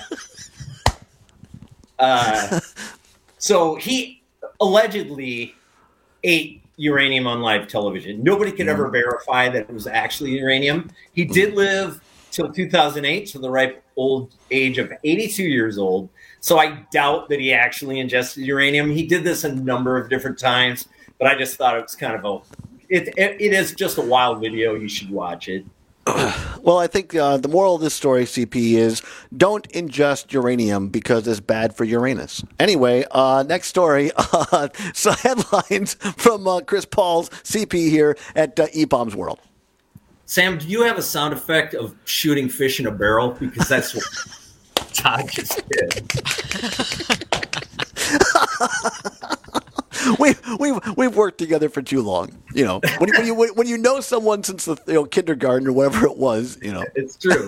uh, so he allegedly ate uranium on live television. Nobody could ever verify that it was actually uranium. He did live till two thousand eight, to the ripe old age of eighty-two years old. So I doubt that he actually ingested uranium. He did this a number of different times, but I just thought it was kind of a, it, it, it is just a wild video. You should watch it. Well, I think uh, the moral of this story, C P, is don't ingest uranium because it's bad for Uranus. Anyway, uh, next story. Uh, so headlines from uh, Chris Paul's C P here at uh, E-Bombs World. Sam, do you have a sound effect of shooting fish in a barrel? Because that's what Todd just did. we we've we've worked together for too long, you know. When you, when you when you know someone since the you know kindergarten or whatever it was, you know. It's true.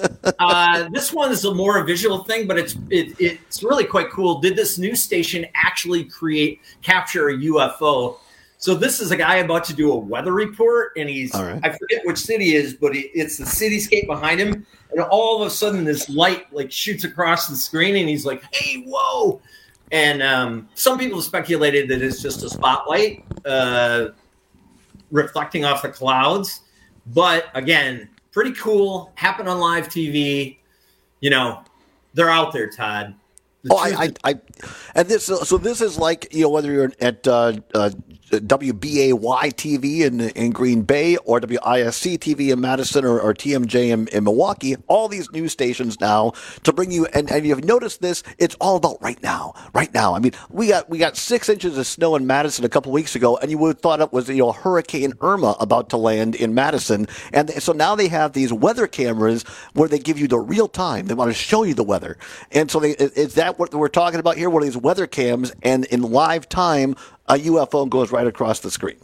uh, this one is a more a visual thing, but it's it, it's really quite cool. Did this news station actually create capture a U F O? So this is a guy about to do a weather report, and he's right. I forget which city it is, but it, it's the cityscape behind him, and all of a sudden this light like shoots across the screen, and he's like, "Hey, whoa!" And um, some people speculated that it's just a spotlight uh, reflecting off the clouds. But again, pretty cool. Happened on live T V. You know, they're out there, Todd. The oh, I, I, I, and this, so this is like, you know, whether you're at uh, uh, W B A Y T V in in Green Bay or W I S C T V in Madison or, or T M J in, in Milwaukee, all these news stations now to bring you, and, and you've noticed this, it's all about right now, right now. I mean, we got we got six inches of snow in Madison a couple weeks ago, and you would have thought it was, you know, Hurricane Irma about to land in Madison, and so now they have these weather cameras where they give you the real time. They want to show you the weather, and so they, is that what we're talking about here? One of these weather cams, and in live time, a U F O goes right across the screen.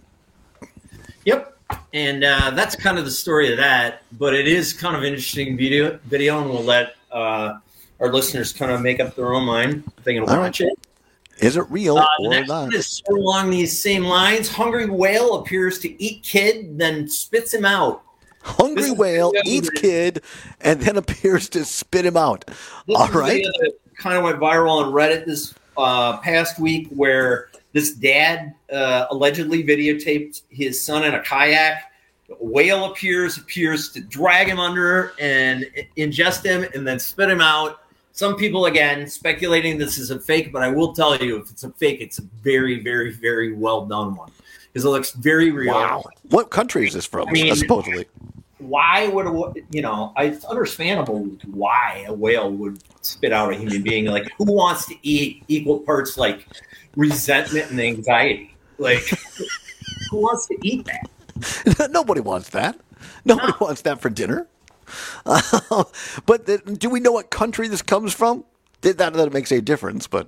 Yep. And uh, that's kind of the story of that. But it is kind of an interesting video, video and we'll let uh, our listeners kind of make up their own mind if they can watch right. it. Is it real uh, or next not? Is sort of along these same lines. Hungry whale appears to eat kid, then spits him out. Hungry whale eats kid and then appears to spit him out. This All right. Kind of went viral on Reddit this uh, past week where this dad uh, allegedly videotaped his son in a kayak. A whale appears, appears to drag him under and ingest him and then spit him out. Some people, again, speculating this is a fake, but I will tell you, if it's a fake, it's a very, very, very well done one because it looks very real. Wow. What country is this from, I mean, supposedly? Why would a, you know? It's understandable why a whale would spit out a human being. Like, who wants to eat equal parts like resentment and anxiety? Like, who wants to eat that? Nobody wants that. Nobody no. wants that for dinner. Uh, but the, do we know what country this comes from? That that makes a difference, but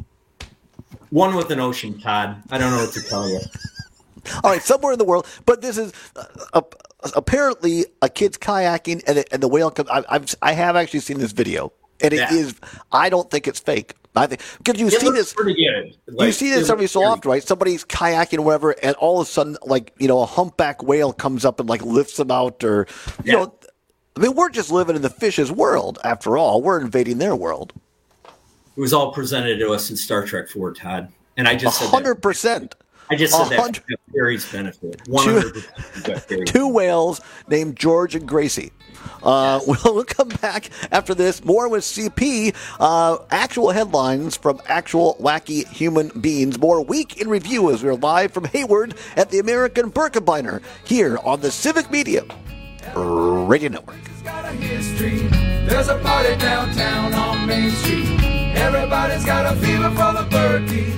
one with an ocean, Todd. I don't know what to tell you. All right, somewhere in the world. But this is uh, uh, apparently a kid's kayaking, and, it, and the whale comes. I, I've I have actually seen this video, and it yeah. is. I don't think it's fake. I think because you it see this pretty good. Like, you see this every so often, right? Somebody's kayaking or whatever, and all of a sudden, like you know, a humpback whale comes up and like lifts them out, or you yeah. know. I mean, we're just living in the fish's world, after all. We're invading their world. It was all presented to us in Star Trek four, Todd. And I just said one hundred percent. I just said that for Gary's benefit. one hundred percent. Two whales named George and Gracie. Uh, yes. we'll, we'll come back after this. More with C P. Uh, actual headlines from actual wacky human beings. More Week in Review as we're live from Hayward at the American Birkebeiner here on the Civic Media Radio Network. Got a history. There's a party downtown on Main Street. Everybody's got a fever for the Berkey.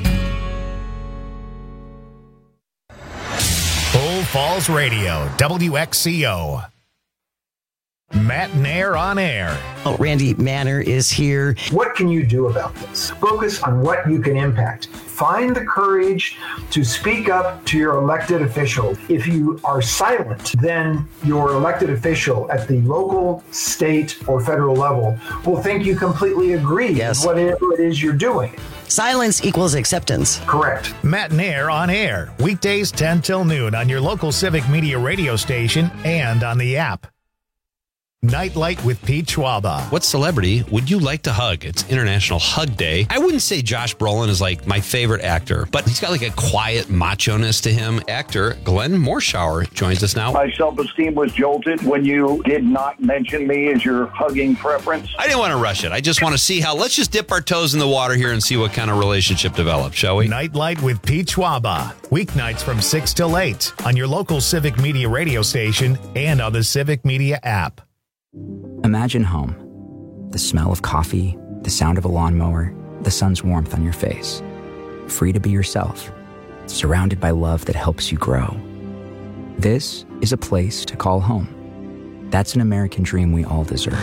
Bull Falls Radio, W X C O. Matt Nair on air. Oh, Randy Manor is here. What can you do about this? Focus on what you can impact. Find the courage to speak up to your elected official. If you are silent, then your elected official at the local, state, or federal level will think you completely agree yes. with whatever it is you're doing. Silence equals acceptance. Correct. Matt Nair on air. Weekdays ten till noon on your local Civic Media radio station and on the app. Nightlight with Pete Schwaba. What celebrity would you like to hug? It's International Hug Day. I wouldn't say Josh Brolin is like my favorite actor, but he's got like a quiet macho-ness to him. Actor Glenn Morshower joins us now. My self-esteem was jolted when you did not mention me as your hugging preference. I didn't want to rush it. I just want to see how, let's just dip our toes in the water here and see what kind of relationship develops, shall we? Nightlight with Pete Schwaba. Weeknights from six till eight on your local Civic Media radio station and on the Civic Media app. Imagine home. The smell of coffee, the sound of a lawnmower, the sun's warmth on your face. Free to be yourself, surrounded by love that helps you grow. This is a place to call home. That's an American dream we all deserve.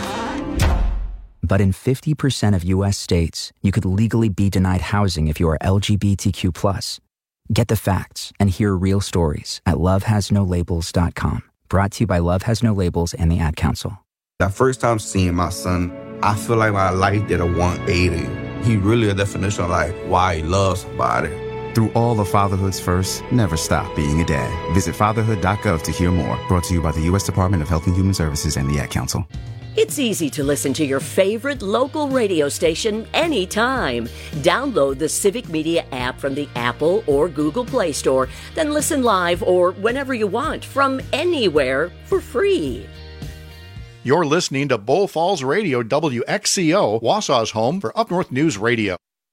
But in fifty percent of U S states, you could legally be denied housing if you are L G B T Q plus. Get the facts and hear real stories at love has no labels dot com. Brought to you by Love Has No Labels and the Ad Council. That first time seeing my son, I feel like my life did a one eighty. He really a definition of like why he loves somebody. Through all of fatherhood's first, never stop being a dad. Visit fatherhood dot gov to hear more. Brought to you by the U S Department of Health and Human Services and the Ad Council. It's easy to listen to your favorite local radio station anytime. Download the Civic Media app from the Apple or Google Play Store, then listen live or whenever you want from anywhere for free. You're listening to Bull Falls Radio, W X C O, Wausau's home for Up North News Radio.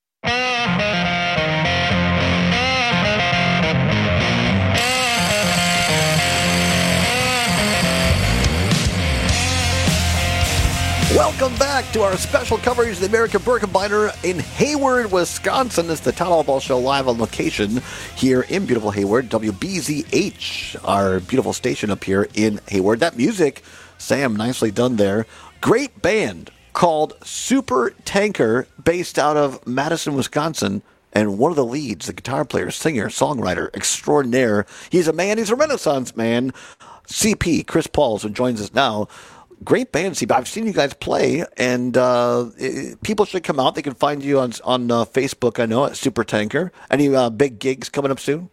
Welcome back to our special coverage of the American Birkebeiner in Hayward, Wisconsin. It's the Town Hall Show live on location here in beautiful Hayward. W B Z H, our beautiful station up here in Hayward. That music, Sam, nicely done there. Great band called Super Tanker, based out of Madison, Wisconsin. And one of the leads, the guitar player, singer, songwriter extraordinaire. He's a man, he's a Renaissance man. C P, Chris Pauls, who joins us now. Great band, C P. I've seen you guys play, and uh, it, people should come out. They can find you on on uh, Facebook, I know, at Super Tanker. Any uh, big gigs coming up soon?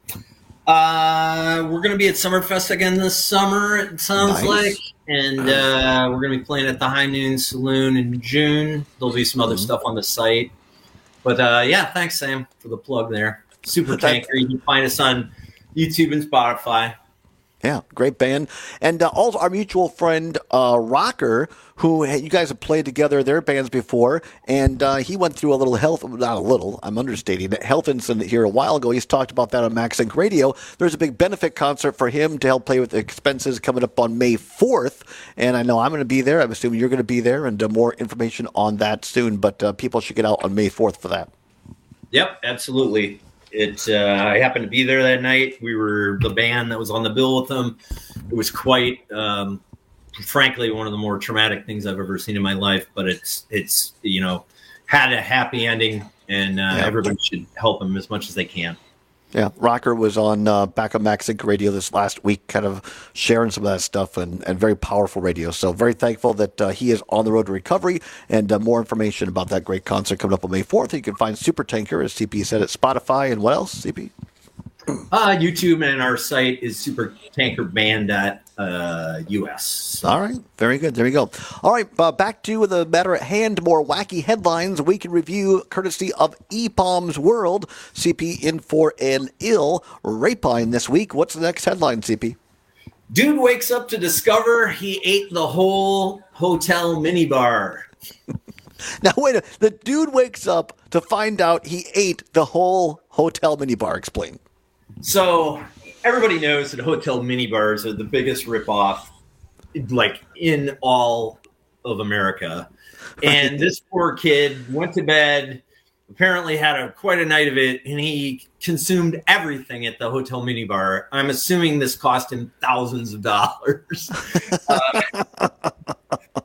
Uh, we're going to be at Summerfest again this summer, it sounds Nice. like. And uh, we're going to be playing at the High Noon Saloon in June. There'll be some other Mm-hmm. stuff on the site. But uh, yeah, thanks, Sam, for the plug there. Super Tanker. You can find us on YouTube and Spotify. Yeah, great band. And uh, also our mutual friend, uh, Rocker, who you guys have played together, their bands before, and uh, he went through a little health, not a little, I'm understating it, health incident here a while ago. He's talked about that on MaxSync Radio. There's a big benefit concert for him to help pay with the expenses coming up on May fourth, and I know I'm going to be there. I'm assuming you're going to be there, and uh, more information on that soon, but uh, people should get out on May fourth for that. Yep, absolutely. It. Uh, I happened to be there that night. We were the band that was on the bill with them. It was quite, um, frankly, one of the more traumatic things I've ever seen in my life. But it's, it's you know, had a happy ending, and uh, Yeah. everybody should help them as much as they can. Yeah, Rocker was on uh, back on MaxSync Radio this last week, kind of sharing some of that stuff, and, and very powerful radio. So very thankful that uh, he is on the road to recovery, and uh, more information about that great concert coming up on May fourth. You can find Super Tanker, as C P said, at Spotify, and what else, C P? Uh, YouTube and our site is super tanker band dot U S. All right, very good. There we go. All right, uh, back to the matter at hand. More wacky headlines we can review, courtesy of E P O M's World. C P in for an ill rapine this week. What's the next headline, C P? Dude wakes up to discover he ate the whole hotel minibar. Now, wait a The dude wakes up to find out he ate the whole hotel minibar. Explain. So everybody knows that hotel minibars are the biggest ripoff, like, in all of America. And this poor kid went to bed, apparently had a quite a night of it, and he consumed everything at the hotel minibar. I'm assuming this cost him thousands of dollars. uh,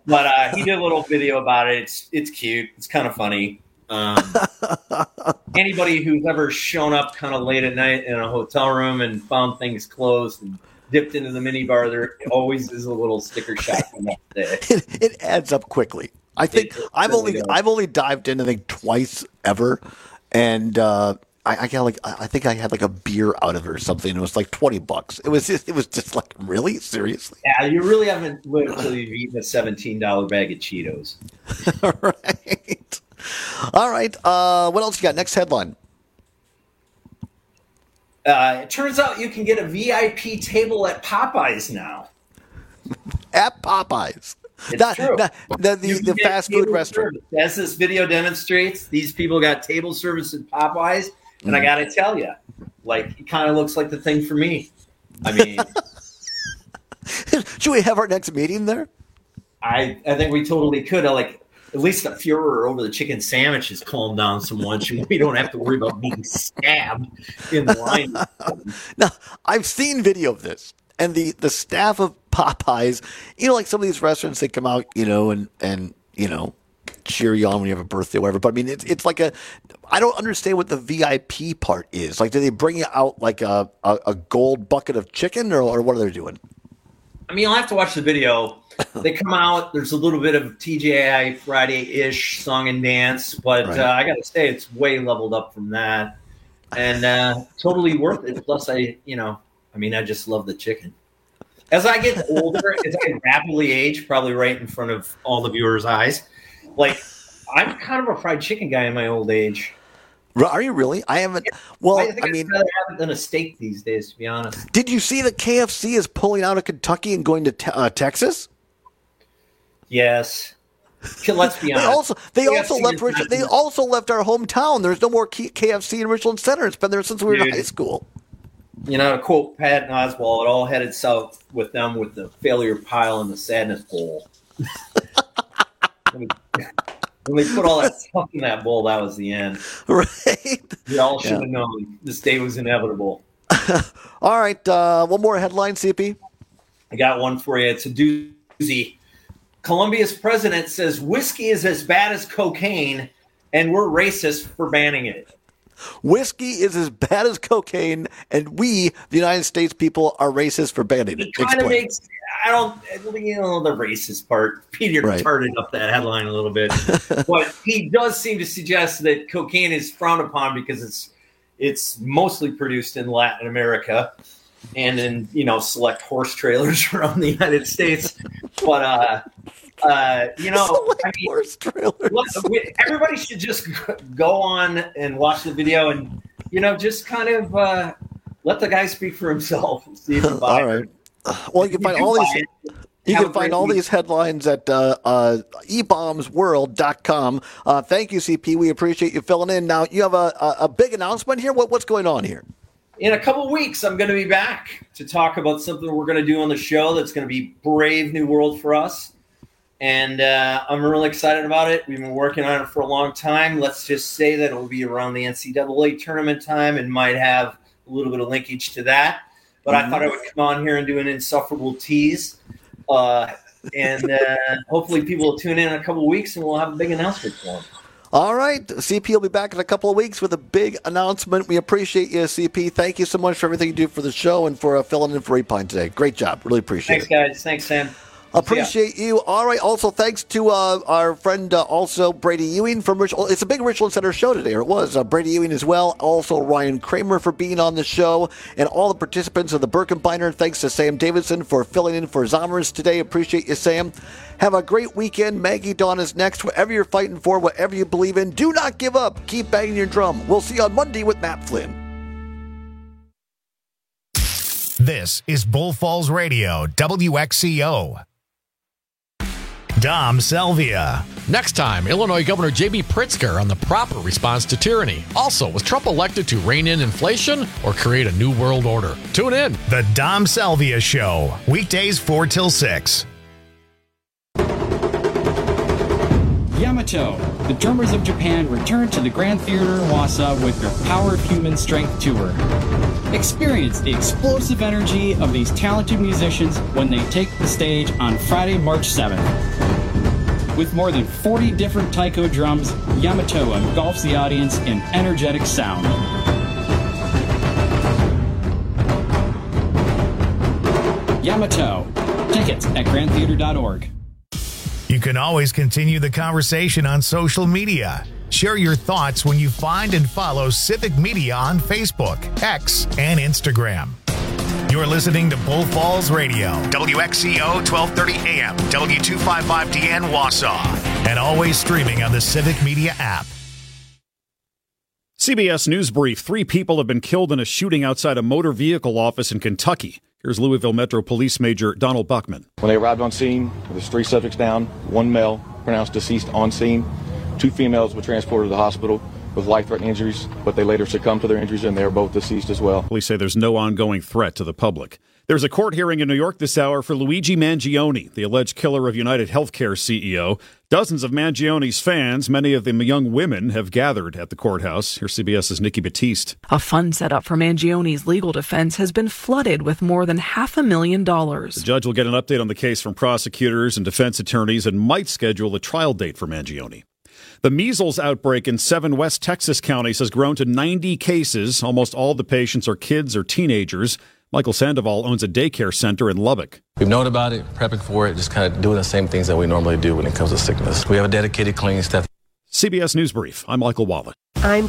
But uh, he did a little video about it. It's it's cute. It's kind of funny. Um, anybody who's ever shown up kind of late at night in a hotel room and found things closed and dipped into the minibar, there always is a little sticker shock from that day. It, it adds up quickly. I think It- it I've really only does. I've only dived in I think twice ever, and uh, I, I got like I think I had like a beer out of it or something. It was like twenty bucks. It was just, it was just like really seriously. Yeah, you really haven't lived until you've eaten a seventeen dollar bag of Cheetos. right. All right. Uh, what else you got? Next headline. Uh, it turns out you can get a V I P table at Popeyes now. At Popeyes. It's Not- true. not- the the, You can the get fast food table restaurant. service. As this video demonstrates, these people got table service at Popeyes, and I Mm. got to tell you, like, it kind of looks like the thing for me. I mean, Should we have our next meeting there? I I think we totally could. I like at least the furor over the chicken sandwich has calmed down so much, and we don't have to worry about being stabbed in line. Now, I've seen video of this, and the, the staff of Popeyes, you know, like some of these restaurants, they come out, you know, and, and you know, cheer you on when you have a birthday or whatever. But I mean, it's it's like a, I don't understand what the V I P part is. Like, do they bring you out like a, a, a gold bucket of chicken, or, or what are they doing? I mean, I'll have to watch the video. They come out. There's a little bit of T G I F Friday-ish song and dance, but Right. uh, I got to say it's way leveled up from that, and uh, totally worth it. Plus, I, you know, I mean, I just love the chicken. As I get older, as I rapidly age, probably right in front of all the viewers' eyes, like I'm kind of a fried chicken guy in my old age. Are you really? I haven't. Well, I, think I mean, I'd rather have it than a steak these days, to be honest. did you see that K F C is pulling out of Kentucky and going to te- uh, Texas? Yes. Okay, let's be They honest. also they K F also C left is Rich, not- they also left our hometown. There's no more K- KFC in Richland Center. It's been there since we were in Dude. high school. You know, to quote Pat Oswald, it all headed south with them with the failure pile and the sadness bowl. when, we, when we put all that stuff in that bowl, that was the end. Right. We all should Yeah. have known this day was inevitable. All right, uh, one more headline, C P. I got one for you. It's a doozy. Colombia's president says whiskey is as bad as cocaine, and we're racist for banning it. Whiskey is as bad as cocaine, and we, the United States people, are racist for banning it. It kind of Explain. makes I don't you know the racist part. Peter Right. tarted up that headline a little bit, but he does seem to suggest that cocaine is frowned upon because it's it's mostly produced in Latin America and in you know select horse trailers around the United States. But uh, uh, you know, I mean, horse trailers. look, we- everybody should just go on and watch the video and you know just kind of uh, let the guy speak for himself. And see if he buys All it. right. Well, you can find If you all buy these. it, You have can a find great all week. these headlines at uh, uh, e bombs world dot com. Uh, thank you, C P. We appreciate you filling in. Now, you have a, a, a big announcement here. What, what's going on here? In a couple weeks, I'm going to be back to talk about something we're going to do on the show that's going to be brave new world for us. And uh, I'm really excited about it. We've been working on it for a long time. Let's just say that it will be around the N C double A tournament time and might have a little bit of linkage to that. But I thought I would come on here and do an insufferable tease. Uh, and uh, hopefully people will tune in in a couple weeks and we'll have a big announcement for them. All right. C P will be back in a couple of weeks with a big announcement. We appreciate you, C P. Thank you so much for everything you do for the show and for uh, filling in for Repine today. Great job. Really appreciate Thanks, it. guys. Thanks, Sam. Appreciate you. All right. Also, thanks to uh, our friend, uh, also Brady Ewing from Richland. It's a big Richland Center show today, or it was. Uh, Brady Ewing as well. Also, Ryan Kramer for being on the show, and all the participants of the Birkenbeiner. Thanks to Sam Davidson for filling in for Zommers today. Appreciate you, Sam. Have a great weekend. Maggie Dawn is next. Whatever you're fighting for, whatever you believe in, do not give up. Keep banging your drum. We'll see you on Monday with Matt Flynn. This is Bull Falls Radio, W X C O. Dom Selvia. Next time, Illinois Governor J B Pritzker on the proper response to tyranny. Also, was Trump elected to rein in inflation or create a new world order? Tune in. The Dom Selvia Show, weekdays four till six. Yamato, the drummers of Japan, return to the Grand Theater in Wausau with their Power of Human Strength tour. Experience the explosive energy of these talented musicians when they take the stage on Friday, March seventh. With more than forty different taiko drums, Yamato engulfs the audience in energetic sound. Yamato. Tickets at grand theater dot org. You can always continue the conversation on social media. Share your thoughts when you find and follow Civic Media on Facebook, X, and Instagram. You're listening to Bull Falls Radio, W X C O twelve thirty A M, W two fifty-five D N Wausau, and always streaming on the Civic Media app. C B S News Brief. Three people have been killed in a shooting outside a motor vehicle office in Kentucky. Here's Louisville Metro Police Major Donald Buckman. When they arrived on scene, there's three subjects down, one male pronounced deceased on scene. Two females were transported to the hospital with life-threatening injuries, but they later succumbed to their injuries, and they are both deceased as well. Police say there's no ongoing threat to the public. There's a court hearing in New York this hour for Luigi Mangione, the alleged killer of United Healthcare C E O. Dozens of Mangione's fans, many of them young women, have gathered at the courthouse. Here's CBS's Nikki Battiste. A fund set up for Mangione's legal defense has been flooded with more than half a million dollars. The judge will get an update on the case from prosecutors and defense attorneys and might schedule a trial date for Mangione. The measles outbreak in seven West Texas counties has grown to ninety cases. Almost all the patients are kids or teenagers. Michael Sandoval owns a daycare center in Lubbock. We've known about it, prepping for it, just kind of doing the same things that we normally do when it comes to sickness. We have a dedicated cleaning staff. C B S News Brief. I'm Michael Wallet. I'm